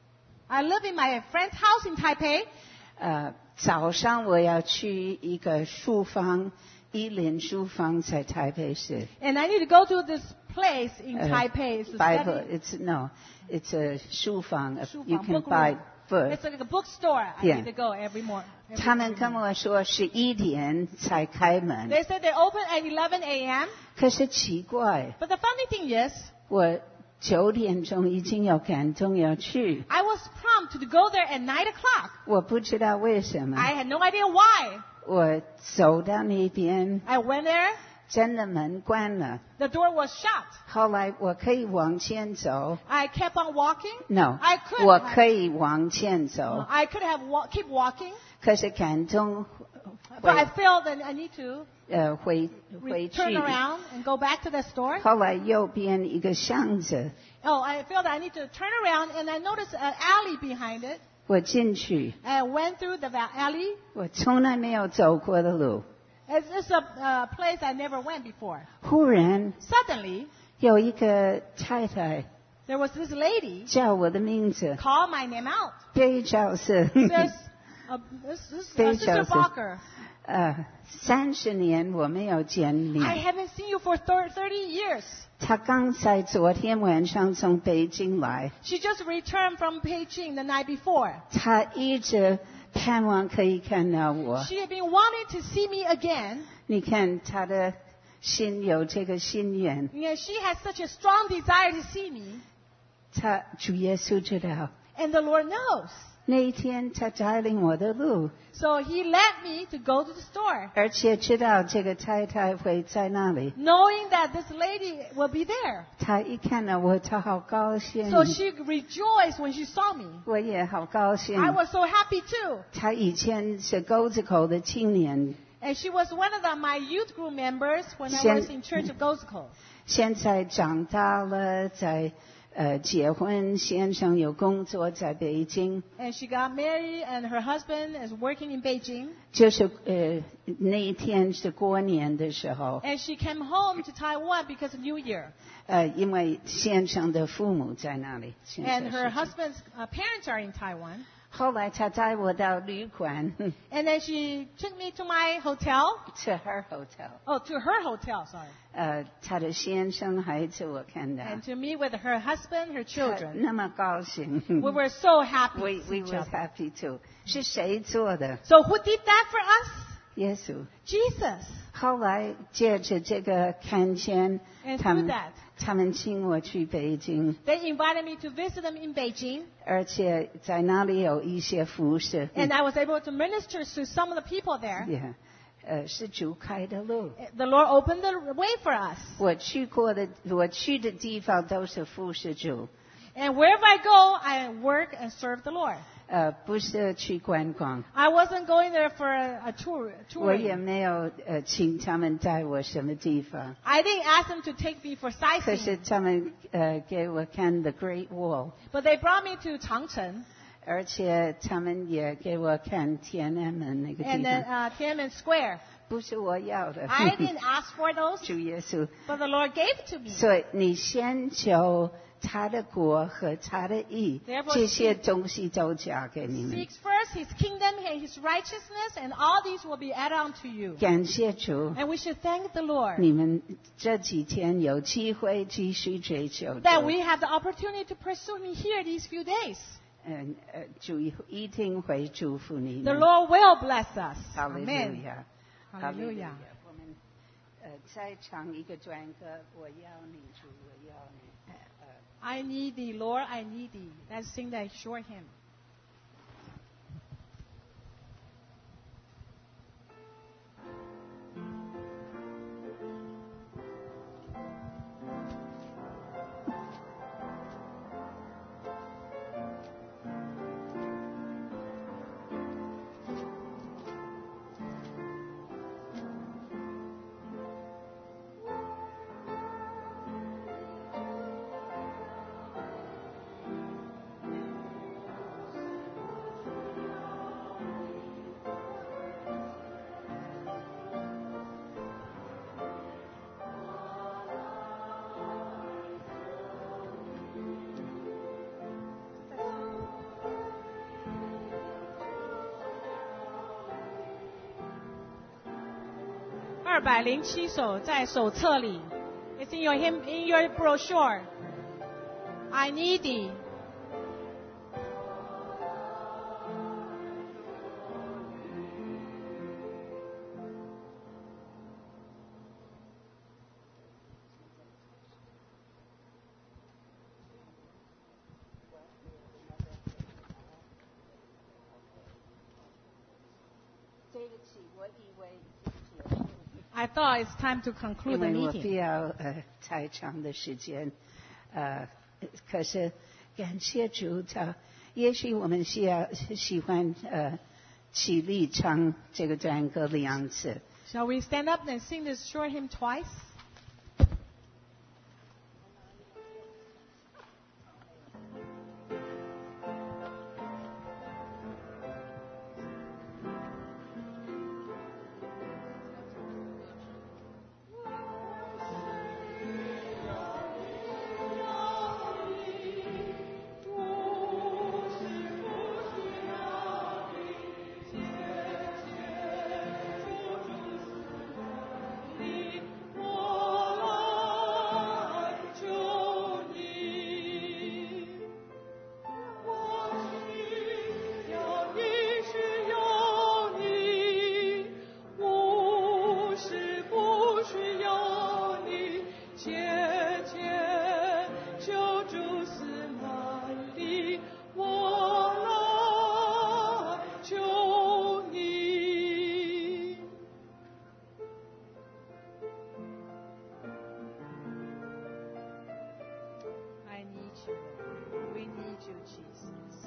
I live in my friend's house in Taipei. 呃，早上我要去一个书房，一林书房在台北市。 And I need to go to this place in Uh, Taipei. It's a Bible, study- it's no, it's a 书房. 书房, You can book buy room. book. It's like a bookstore. I Yeah. need to go every morning. 他们跟我说十一点才开门， They said they open at eleven a.m. 可是奇怪， But the funny thing is, 我九点钟已经有感动要去， I was prompt to go there at nine o'clock. 我不知道为什么。 I had no idea why. 我走到那边， I went there. 真的门关了。 The door was shut. 后来我可以往前走 I kept on walking. ，no， I could 我 have- 可以往前走， I could have wa- keep walking, 可是感动 but I 会 felt that I need to 呃回 re- 回 turn 去。 around and go back to the store. 后来右边一个巷子， Oh, I felt that I need to turn around, and I noticed an alley behind it. 我进去， I went through the va- alley. 我从来没有走过的路。 It's, it's a uh, place I never went before. 忽然 Suddenly, 有一个太太 there was this lady 叫我的名字， call my name out. 非角色， Says, uh, this, this, uh, 非 Sister 角色 Barker, 呃，三十年我没有见 I 面。 haven't seen you for thir- thirty years. 他刚才昨天晚上从北京来， She just returned from Beijing the night before. 他一直盼望可以看到我。 She had been wanting to see me again. 你看他的心有这个心愿， You know, she has such a strong desire to see me, 他主耶稣知道。 and the Lord knows. 那一天他带领我的路， So He led me to go to the store, 而且知道这个太太会在那里。 knowing that this lady will be there. 他一看到我，他好高兴， So she rejoiced when she saw me. 我也好高兴。 I was so happy too. 他以前是沟子口的青年， And she was one of the, my youth group members when I Sen- was in Church of Gospel. 现在长大了，在呃结婚，先生有工作在北京， And she got married, and her husband is working in Beijing. 就是呃那一天是过年的时候， And she came home to Taiwan because of New Year. 呃因为先生的父母在那里，现在 And 是 her husband's uh, parents are in Taiwan. 后来他带我到旅馆 And then she took me to my hotel. ，to her hotel， Oh, to her hotel, sorry. 呃他的先生孩子我看到， And to meet with her husband, her 他 children. 那么高兴 We were so happy we to see we each were other. happy too，是谁做的？ So who did that for us? 耶稣。 Jesus. 后来借着这个看见 And 他 through 们 that, 他们请我去北京， they invited me to visit them in Beijing. 而且在那里有一些服饰， And I was able to minister to some of the people there. yeah, 呃，是主开的路。 The Lord opened the way for us. 我去过的，我去的地方都是服侍主， And wherever I go, I work and serve the Lord. 呃，不是去观光。 I wasn't going there for a, a tour. 我也 touring. 没有呃请他们带我什么地方， I didn't ask them to take me for 可是 sightseeing, 他们呃给我看 The Great Wall， but they brought me to Changchun 而且他们也给我看天安门那个 and 地 then 方， uh, Tiananmen Square. 不是我要的。 I didn't ask for those, 主耶稣， but the Lord gave it to me. 所以你先求他的国和他的义， Therefore, 这些东西都加给你们。 Seek first His kingdom and His righteousness, and all these will be added on to you. 感谢主， And we should thank the Lord 你们这几天有机会继续追求主。 that we have the opportunity to pursue Him here these few days. 嗯呃，主一定会祝福你 The 们。 Lord will bless us. 哈利路 Amen. 亚， Hallelujah. 我们呃再唱一个专歌，我要你主，我要你。呃 I need thee, Lord, I need thee. Let's sing that short hymn. 二百零七首在手册里 ，It's in your hymn, in your brochure. I need thee. 对不起，我以为已经结束。 I thought it's time to conclude 因 the 为我不 meeting. 要呃太长的时间，呃，可是感谢主，他也许我们需要喜欢呃起立唱这个赞歌两次。 Shall we stand up and sing this short hymn twice? I need you. We need you, Jesus.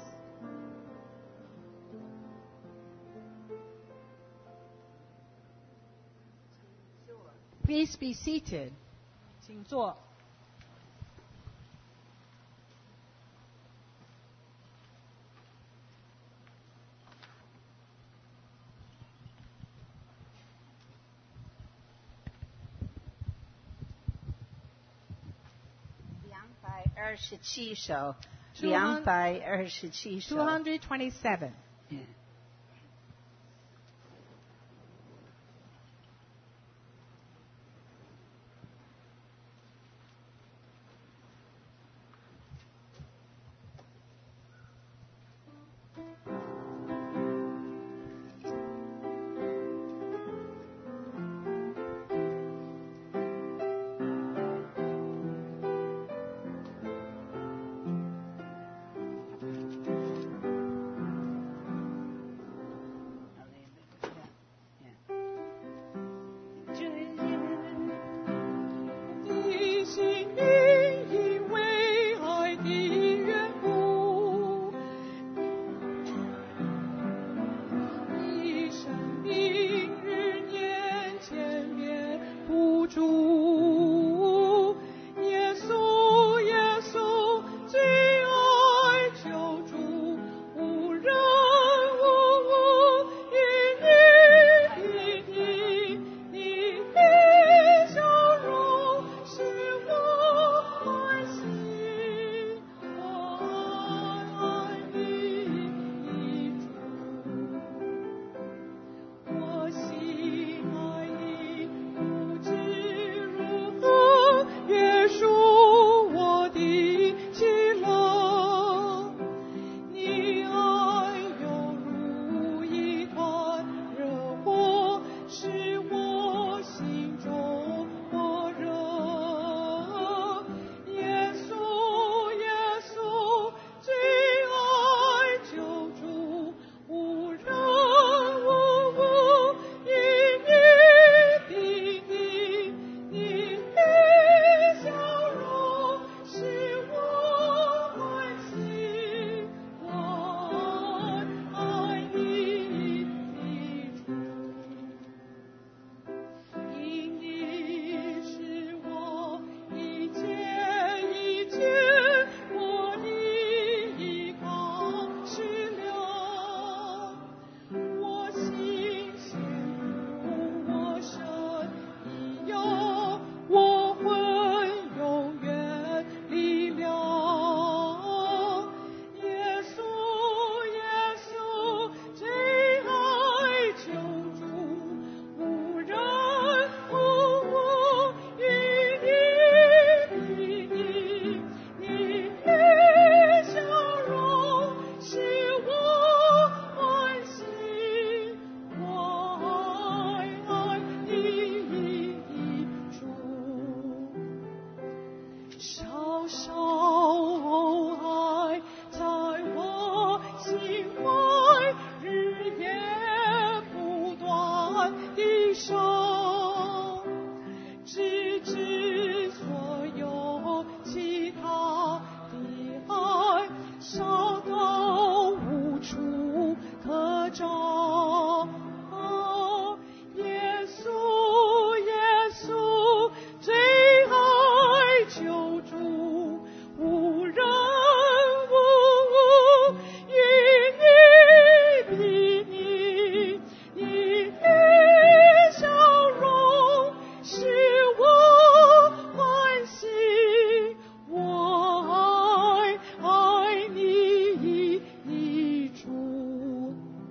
Please be seated. 请坐。 两百二十七首，两百二十七首。 two hundred twenty-seven. 嗯我稍稍爱在我心怀，日夜不断地生，直至所有其他的爱少到无处可找。耶稣，耶稣，最爱救主，无人无物与你比拟，你的笑容使我欢喜，我爱爱你，你主。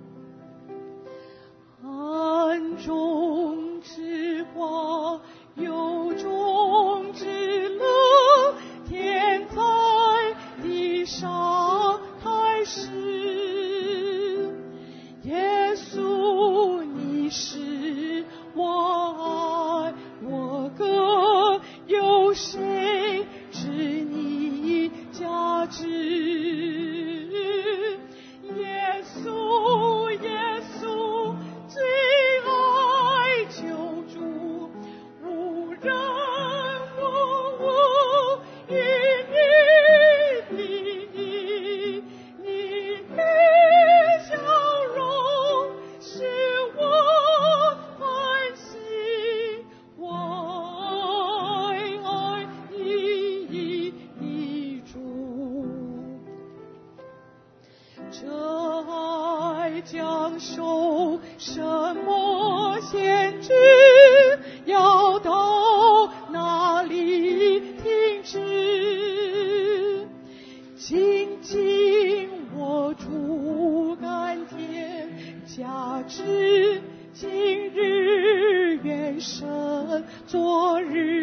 暗中之光，幽中之乐，天在地上开始。耶稣，你是我爱，我歌，有谁知你价值？耶稣，耶稣，最爱救主，无人无物与你比拟，你的笑容使我欢喜，我爱爱你，你主。这爱将受什么限制？要到哪里停止？紧紧握住甘甜价值，今日远胜昨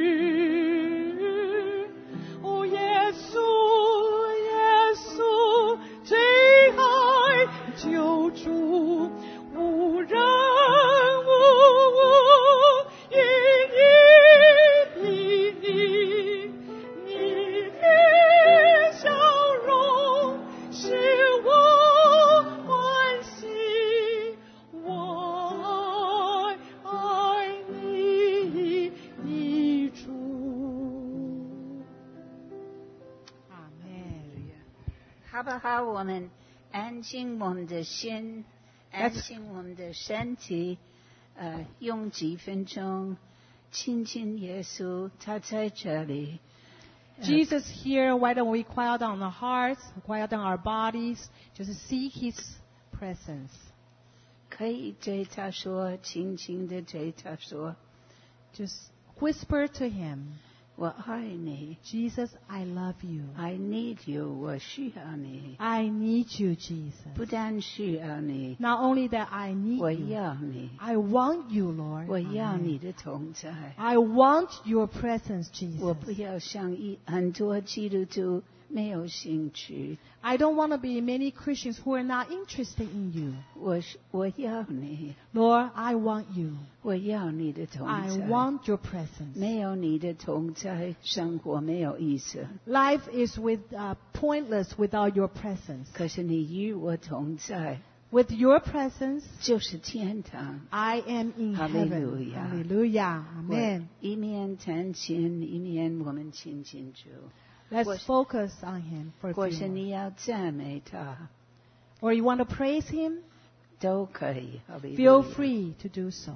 日。哦，耶稣，耶稣，最爱救主，无人无物与你比拟，你的笑容使我欢喜，我爱爱你，你主。 阿门。 好不好？我们安静我们的心，安静我们的身体，呃，用几分钟亲近耶稣，他在这里。 Jesus here, why don't we quiet down our hearts, quiet down our bodies, just seek His presence. 可以对他说，轻轻的对他说 Just whisper to Him, 我爱你 Jesus, I love you. ，I need you， 我需要你， I need you, Jesus. 不但需要你， Not only that I need 我 you, 要你， I want you, Lord. 我要 Amen. 你的同在。 I want your presence, 我 Jesus. 不要像一很多基督徒没有兴趣， I don't want to be many Christians who are not interested in you. 我是我要你， Lord, I want you. 我要你的同 I 在。 want your presence. 没有你的同在，生活没有意思。 Life is with, uh, pointless without your presence. 可是你与我同在， With your presence, 就是天堂。 I am in heaven. Hallelujah. Hallelujah. 我 Amen. 一面弹琴，一面我们亲近主。 Let's 或- focus on Him for a 或 few 是 minutes. 你要赞美他， Or you want to praise Him? 都可以。 Feel free to do so.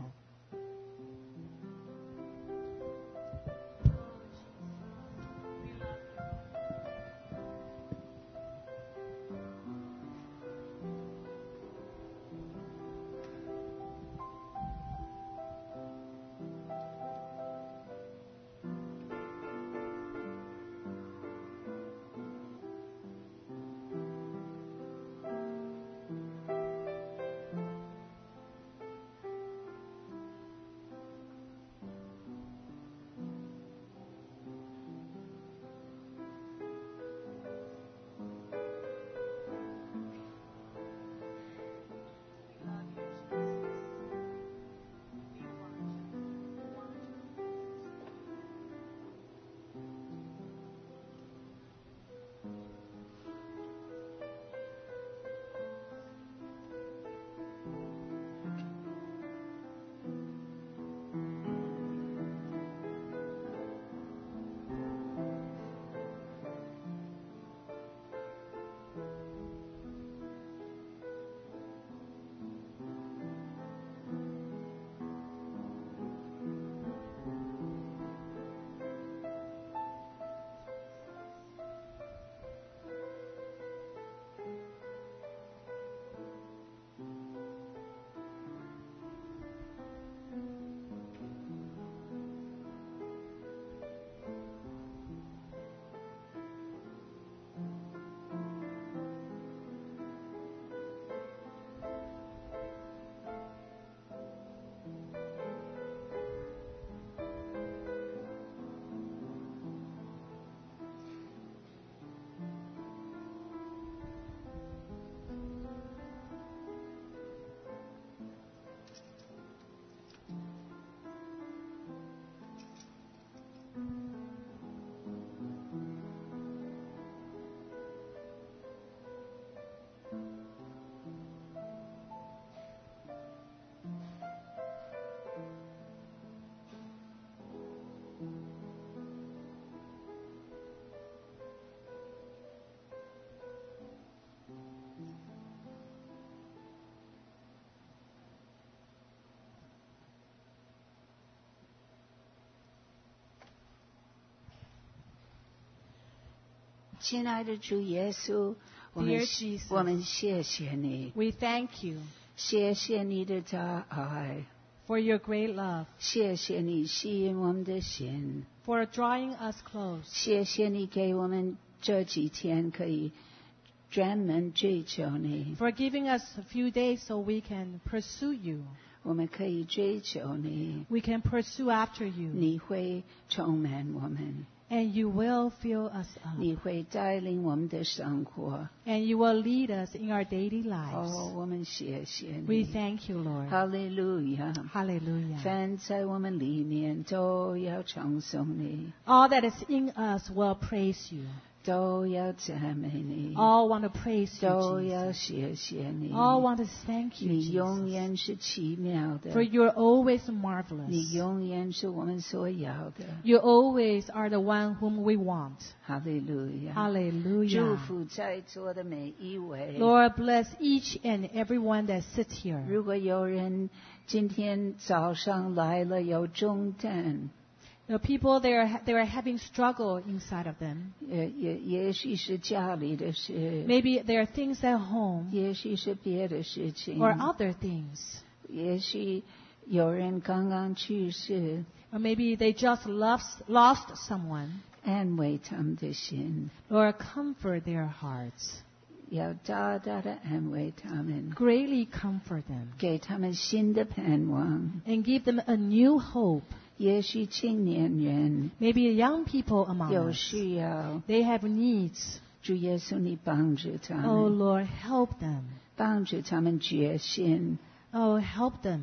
亲爱的主耶稣，我们 Dear Jesus 我们谢谢你， We thank you 谢谢你的大爱， for your great love, 谢谢你吸引我们的心， for drawing us close. 谢谢你给我们这几天可以专门追求你， For giving us a few days so we can pursue you. 我们可以追求你， We can pursue after you. 你会充满我们， And you will fill us up. 你会带领我们的生活。 And you will lead us in our daily 哦， lives. 我们谢谢 We 你， thank you, Lord. 哈利路亚。 Hallelujah. 凡在我们里面都要称颂你， All that is in us will praise you. 都要赞美你， All want to praise 都 you, 要 Jesus. 谢谢你。 All want to thank you, 你永 Jesus. 远是奇妙的， For you're always 你 marvelous. 永远是我们所要的。 You always are the one whom we want. 哈利路亚！祝 Hallelujah. 福在座的每一位。 Lord, bless each and every one that sits here. 如果有人今天早上来了有重担， The people, they are, they are having struggle inside of them. 也也也许是家里的事， Maybe there are things at home 也许是别的事情， or other things. 也许有人刚刚去世， Or maybe they just lost, lost someone. 安慰他们的心， Lord, comfort their hearts. 要大大的安慰他们， Greatly comfort them. 给他们新的盼望。 And give them a new hope. 也许青年人 Maybe young people among 有 us. 需要， They have needs. 主耶稣，你帮助他 Oh 们， Lord, help them. 帮助他们决心 Oh, help them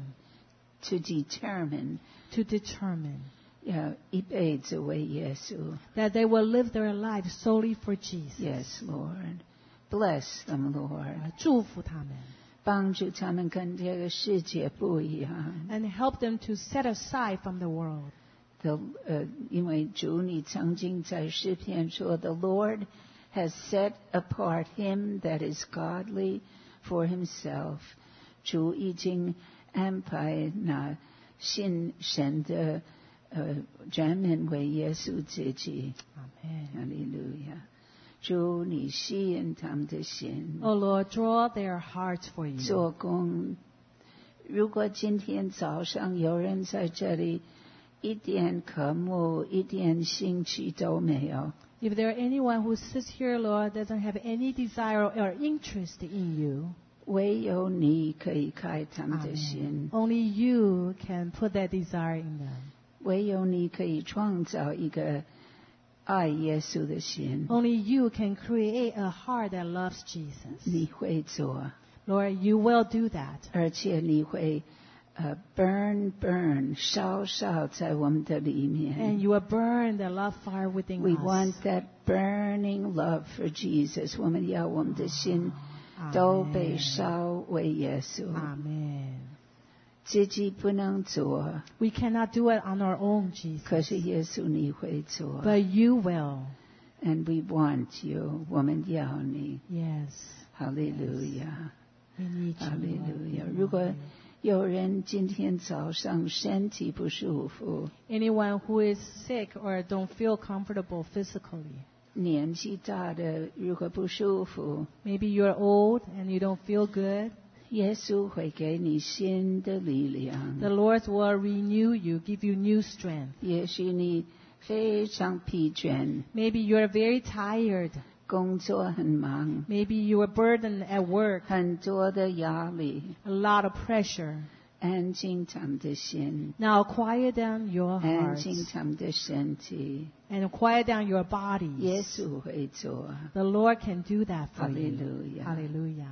to determine to determine 要一辈子为耶稣。 that they will live their lives solely for Jesus. Yes, Lord. Bless them, Lord. 祝福他们。 帮助他们跟这个世界不一样。 And help them to set aside from the world. The, 呃，因为主你曾经在诗篇说 ，The Lord has set apart him that is godly for himself。主已经安排那信神的呃专门为耶稣自己。 Amen. 哈利路亚！主你吸引他们的心。 Oh Lord, draw their hearts for you. 做工。如果今天早上有人在这里一点科目、一点兴趣都没有， If there are anyone who sits here, Lord, doesn't have any desire or interest in you, 唯有你可以开他们的 Amen. 心， Only you can put that desire in them. 唯有你可以创造一个爱耶稣的心。 Only you can create a heart that loves Jesus. 你会做， Lord, you will do that. 而且你会呃 burn burn 烧烧在我们的里 And 面。 you will burn the love fire within We us. want that burning love for Jesus。我们要我们的心都被烧为耶稣， Amen. 自己不能做， We cannot do it on our own, Jesus. 可是耶稣你会做。 But you will. And we want you， 我们要你。 Yes. 哈利路亚， We need 哈 you. 利 Lord. 路亚 We。 如果 want you. 有人今天早上身体不舒服， Anyone who is sick or don't feel comfortable physically. 年纪大的如果不舒服， Maybe you're old and you don't feel good. 耶稣会给你新的力量。 The Lord will renew you, give you new strength. 也许你非常疲倦， Maybe you're very tired. 工作很忙， Maybe you are burdened at work, 很多的压力， a lot of pressure. 安静他们的心， Now quiet down your 安 hearts 静他们的身体。 and quiet down your 耶 bodies. 稣会做。 The Lord can do that for you. Hallelujah. Hallelujah.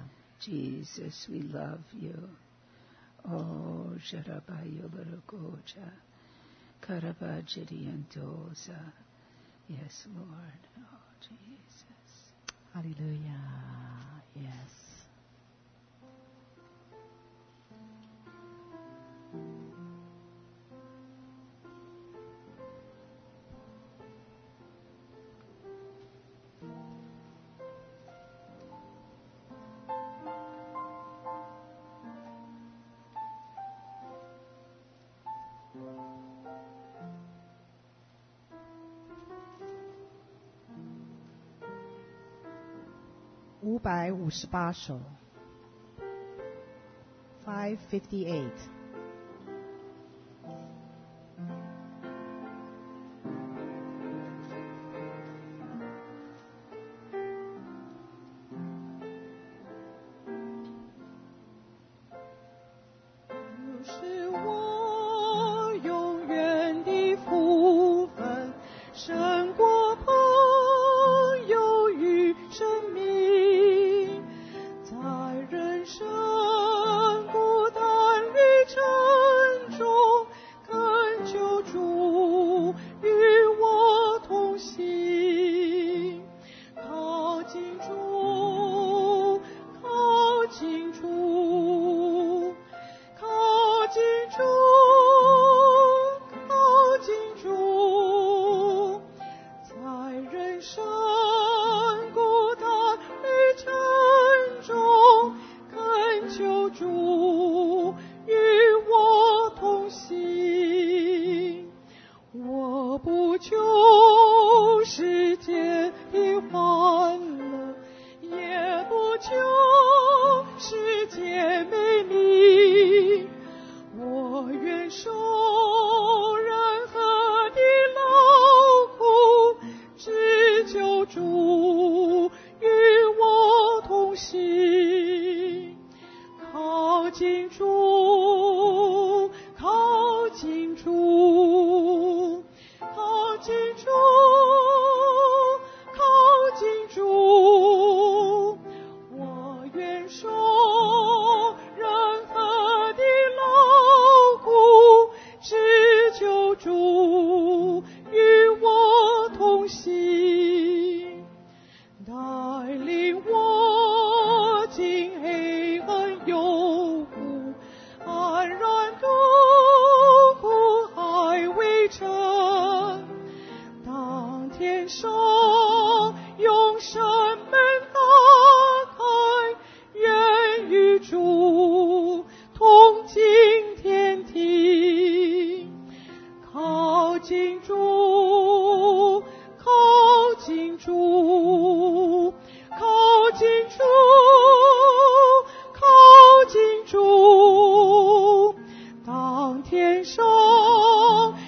Jesus, we love you. Oh, Sharabayolaragoja, Karabajiriandoza. Yes, Lord. Oh, Jesus. Hallelujah. Yes. 五百五十八首 five fifty-eight。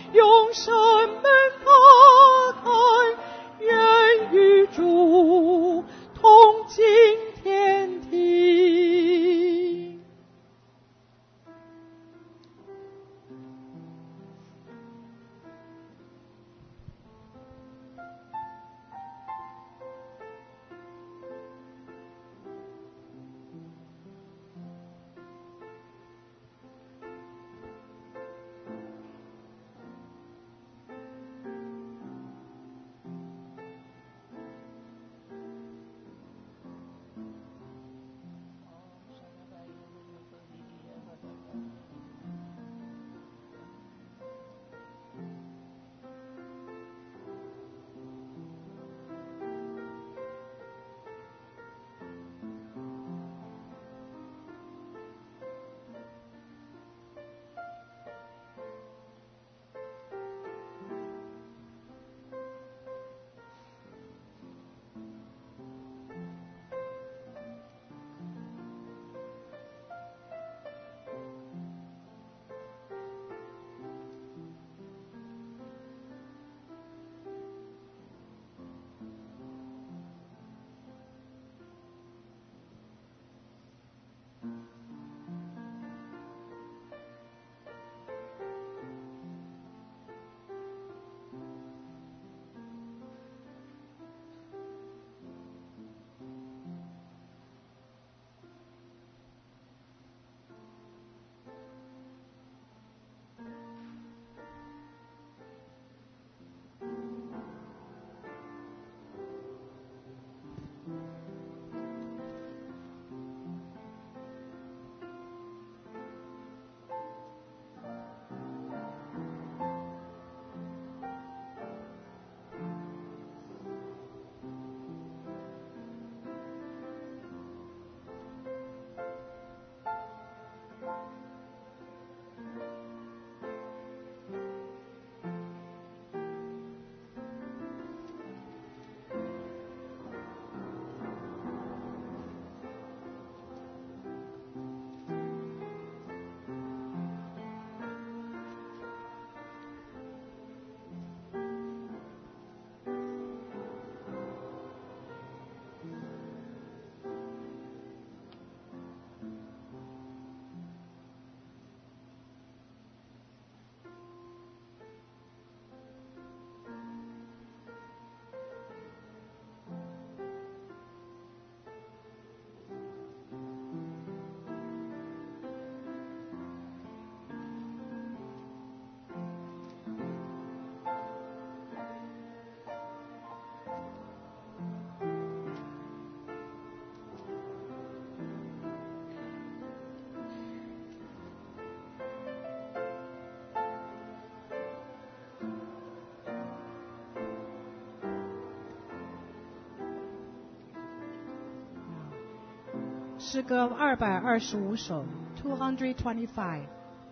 主诗歌二百二十五首 two hundred twenty-five。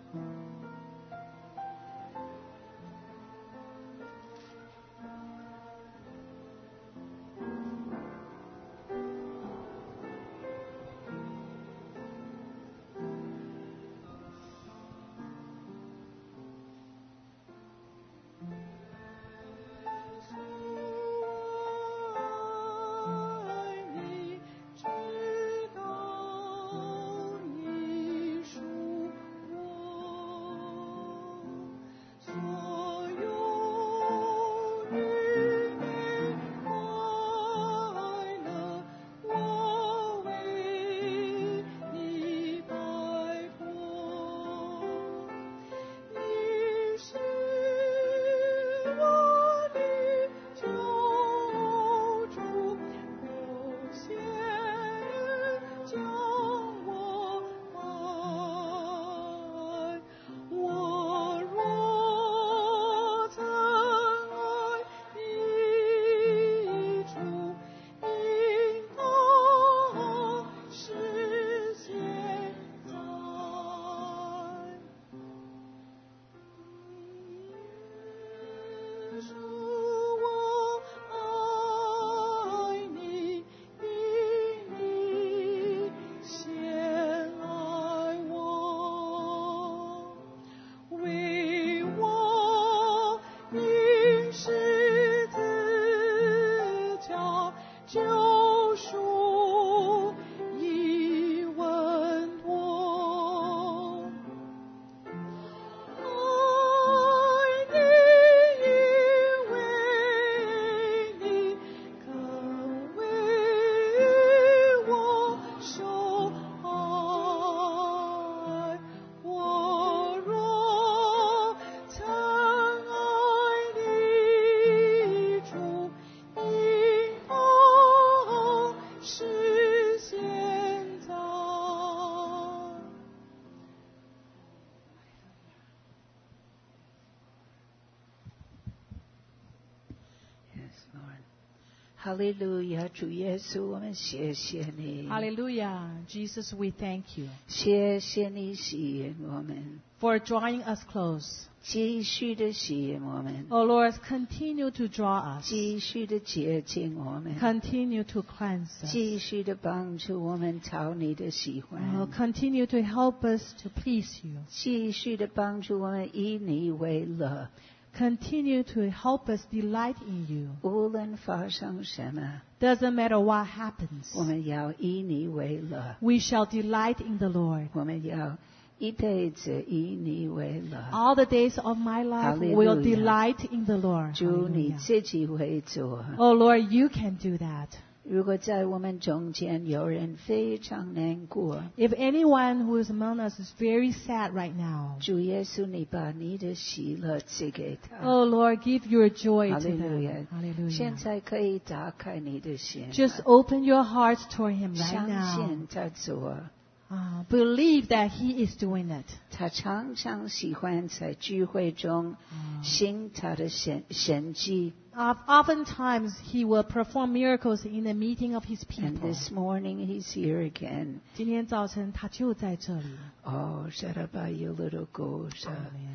哈利路亚，主耶稣，我们谢谢你。 Hallelujah. Jesus, we thank you 谢谢你吸引我们， for drawing us close. 继续的吸引我们， Oh Lord, continue to draw us. 继续的接近我们， Continue to cleanse us. 继续的帮助我们讨你的喜欢， Oh, continue to help us to please you. 继续的帮助我们以你为乐。 Continue to help us delight in you. 无论发生什么， Doesn't matter what happens. 我们要以你为乐， We shall delight in the Lord. 我们要一辈子以你为乐。 All the days of my life will Hallelujah. delight in the Lord. 主，你 Hallelujah. 自己会做。 Oh Lord, you can do that. 如果在我们中间有人非常难过， If anyone who is among us is very sad right now, 主耶稣，你把你的喜乐赐给他。 oh Lord, give your joy to 哈利路亚 them. 现 Hallelujah. 在可以打开你的心， Just open your hearts toward Him right 相 now. 信他做。 Uh, believe that He is doing it. 他常常喜欢在聚会中行他的神神迹。 Uh, oftentimes, He will perform miracles in the meeting of His And people. this morning he's here again. 今天早晨他就在这里。 Oh, Sharabayu little gosa.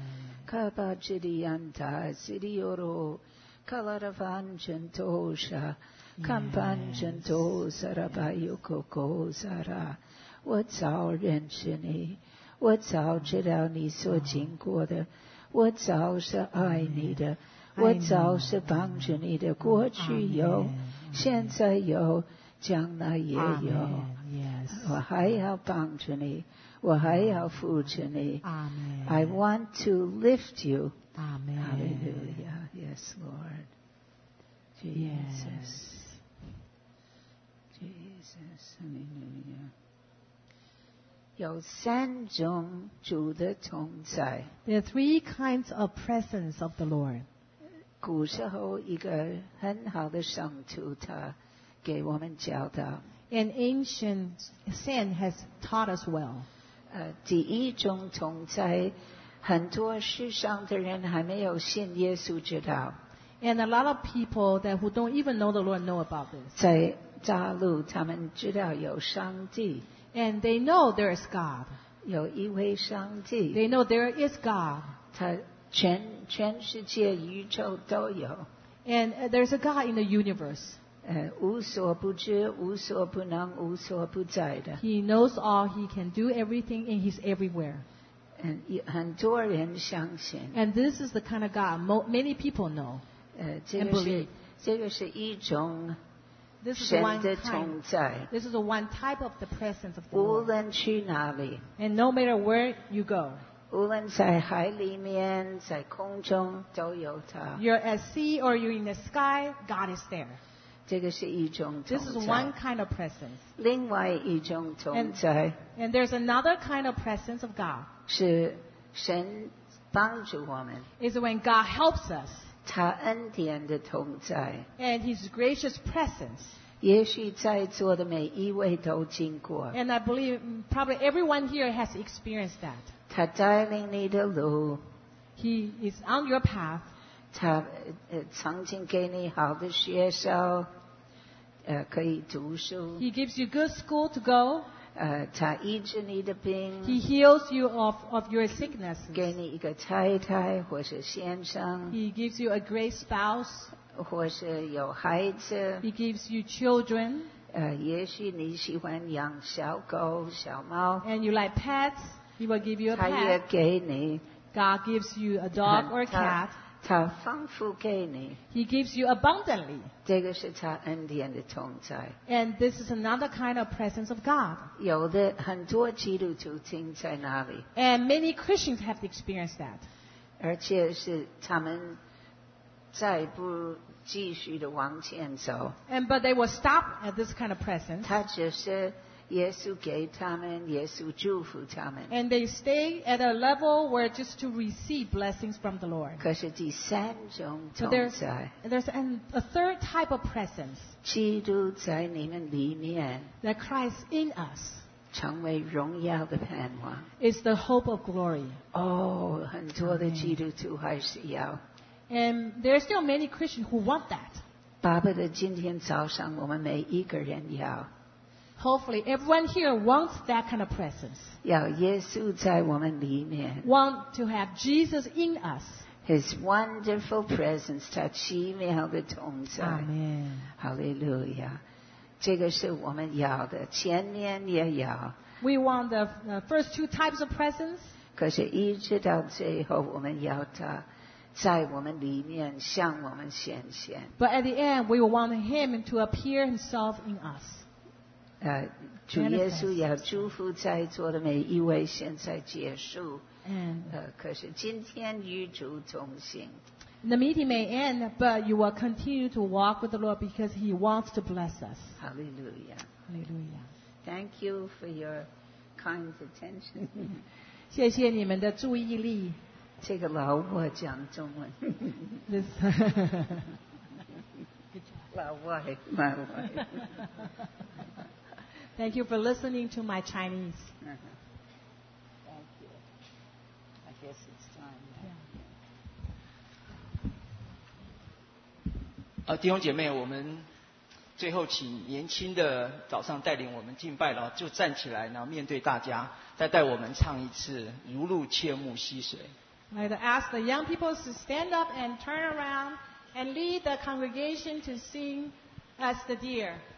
Kaba Jidianta, Sidioro, Kalaravanjan Tosha, Kampanjan To, Sarabayu Koko Sara. 我早认识你，我早知道你所经过的，我早是爱你的，我早是帮助你的，过去有，现在有，将来也有。 Yes. 我还要帮助你，我还要扶持你。 Amen. I want to lift you. Amen. Hallelujah. Yes, Lord. Jesus. Yes. Jesus. Hallelujah. 有三种主的同在。 There are three kinds of presence of the Lord. 古时候一个很好的圣徒，他给我们教导。 An ancient saint has taught us well. 呃，第一种同在，很多世上的人还没有信耶稣知道。 And a lot of people that who don't even know the Lord know about this. 在大陆，他们知道有上帝。 And they know there is God. 有一位上帝， They know there is God. 他全全世界宇宙都有， And uh, there's a God in the universe. 呃，无所不知、无所不能、无所不在的。 He knows all. He can do everything, and He's everywhere. 嗯，有很多人相信， And this is the kind of God mo- many people know. 呃，这 And 个是 believe. 这个是一种 This is 神 one 的 kind. 同在， This is the one type of the presence of the 无 Lord. 论去哪里， And no matter where you go, 无论在海里面、在空中，都有他。 you're at sea or you're in the sky, God is there. 这个是一种 This is 同 one 在。 kind of presence. 另外一种同在 And there's another kind of presence of God. 是神帮助我们， Is when God helps us 他恩典的同在。 and His gracious presence. 也许在座的每一位都经过， And I believe mm, probably everyone here has experienced that. 他带领你的路， He is on your path. 他呃曾经给你好的学校，呃可以读书， He gives you good school to go. 呃他医治你的 He 病， heals you of, of your sicknesses. 给你一个太太或是先生， He gives you a great spouse. 或是有孩子， He gives you children. 呃也许你喜欢养小狗、小猫， And you like pets. He will give you a 他也 pet. 给你， God gives you a dog or a 他 cat. 他丰富给你， He gives you abundantly. 这个是他恩典的同在。 And this is another kind of presence of God. 有的很多基督徒听在那里， And many Christians have experienced that. 而且是他们再不继续的往前走， And but they will stop at this kind of presence. 他只是耶稣给他们，耶稣祝福他们。 And they stay at a level where just to receive blessings from the Lord. 可是第三种 So 同 there's, 在， there's an, a third type of presence 基督在你们里面， that Christ in us 成为荣耀的盼望。 is the hope of glory. 哦，很多的基督徒还是要。 And there are still many Christians who want that. 巴不得今天早上我们每一个人要。 Hopefully everyone here wants that kind of presence. 要耶稣在我们里面 Want to have Jesus in us. ，His wonderful presence，他奇妙的同在。 Amen. 哈利路亚，这个是我们要的，前面也要， We want the, the first two types of presence. 可是一直到最后，我们要他在我们里面向我们显现。 But at the end, we will want Him to appear Himself in us. 呃，主耶稣要祝福在座的每一位，现在结束。 And 呃，可是今天与主同行。 the meeting may end, but you will continue to walk with the Lord because He wants to bless us. 哈利路亚。 Hallelujah. Thank you for your kind attention. 谢谢你们的注意力。 这个老我讲中文， This 老外，老外。 Thank you for listening to my Chinese. Thank you. I guess it's time now. 呃，弟兄姐妹，我们最后请年轻的早上带领我们敬拜了，就站起来，然后面对大家，再带我们唱一次《如鹿切木溪水》。 I'd ask the young people to stand up and turn around and lead the congregation to sing as the deer.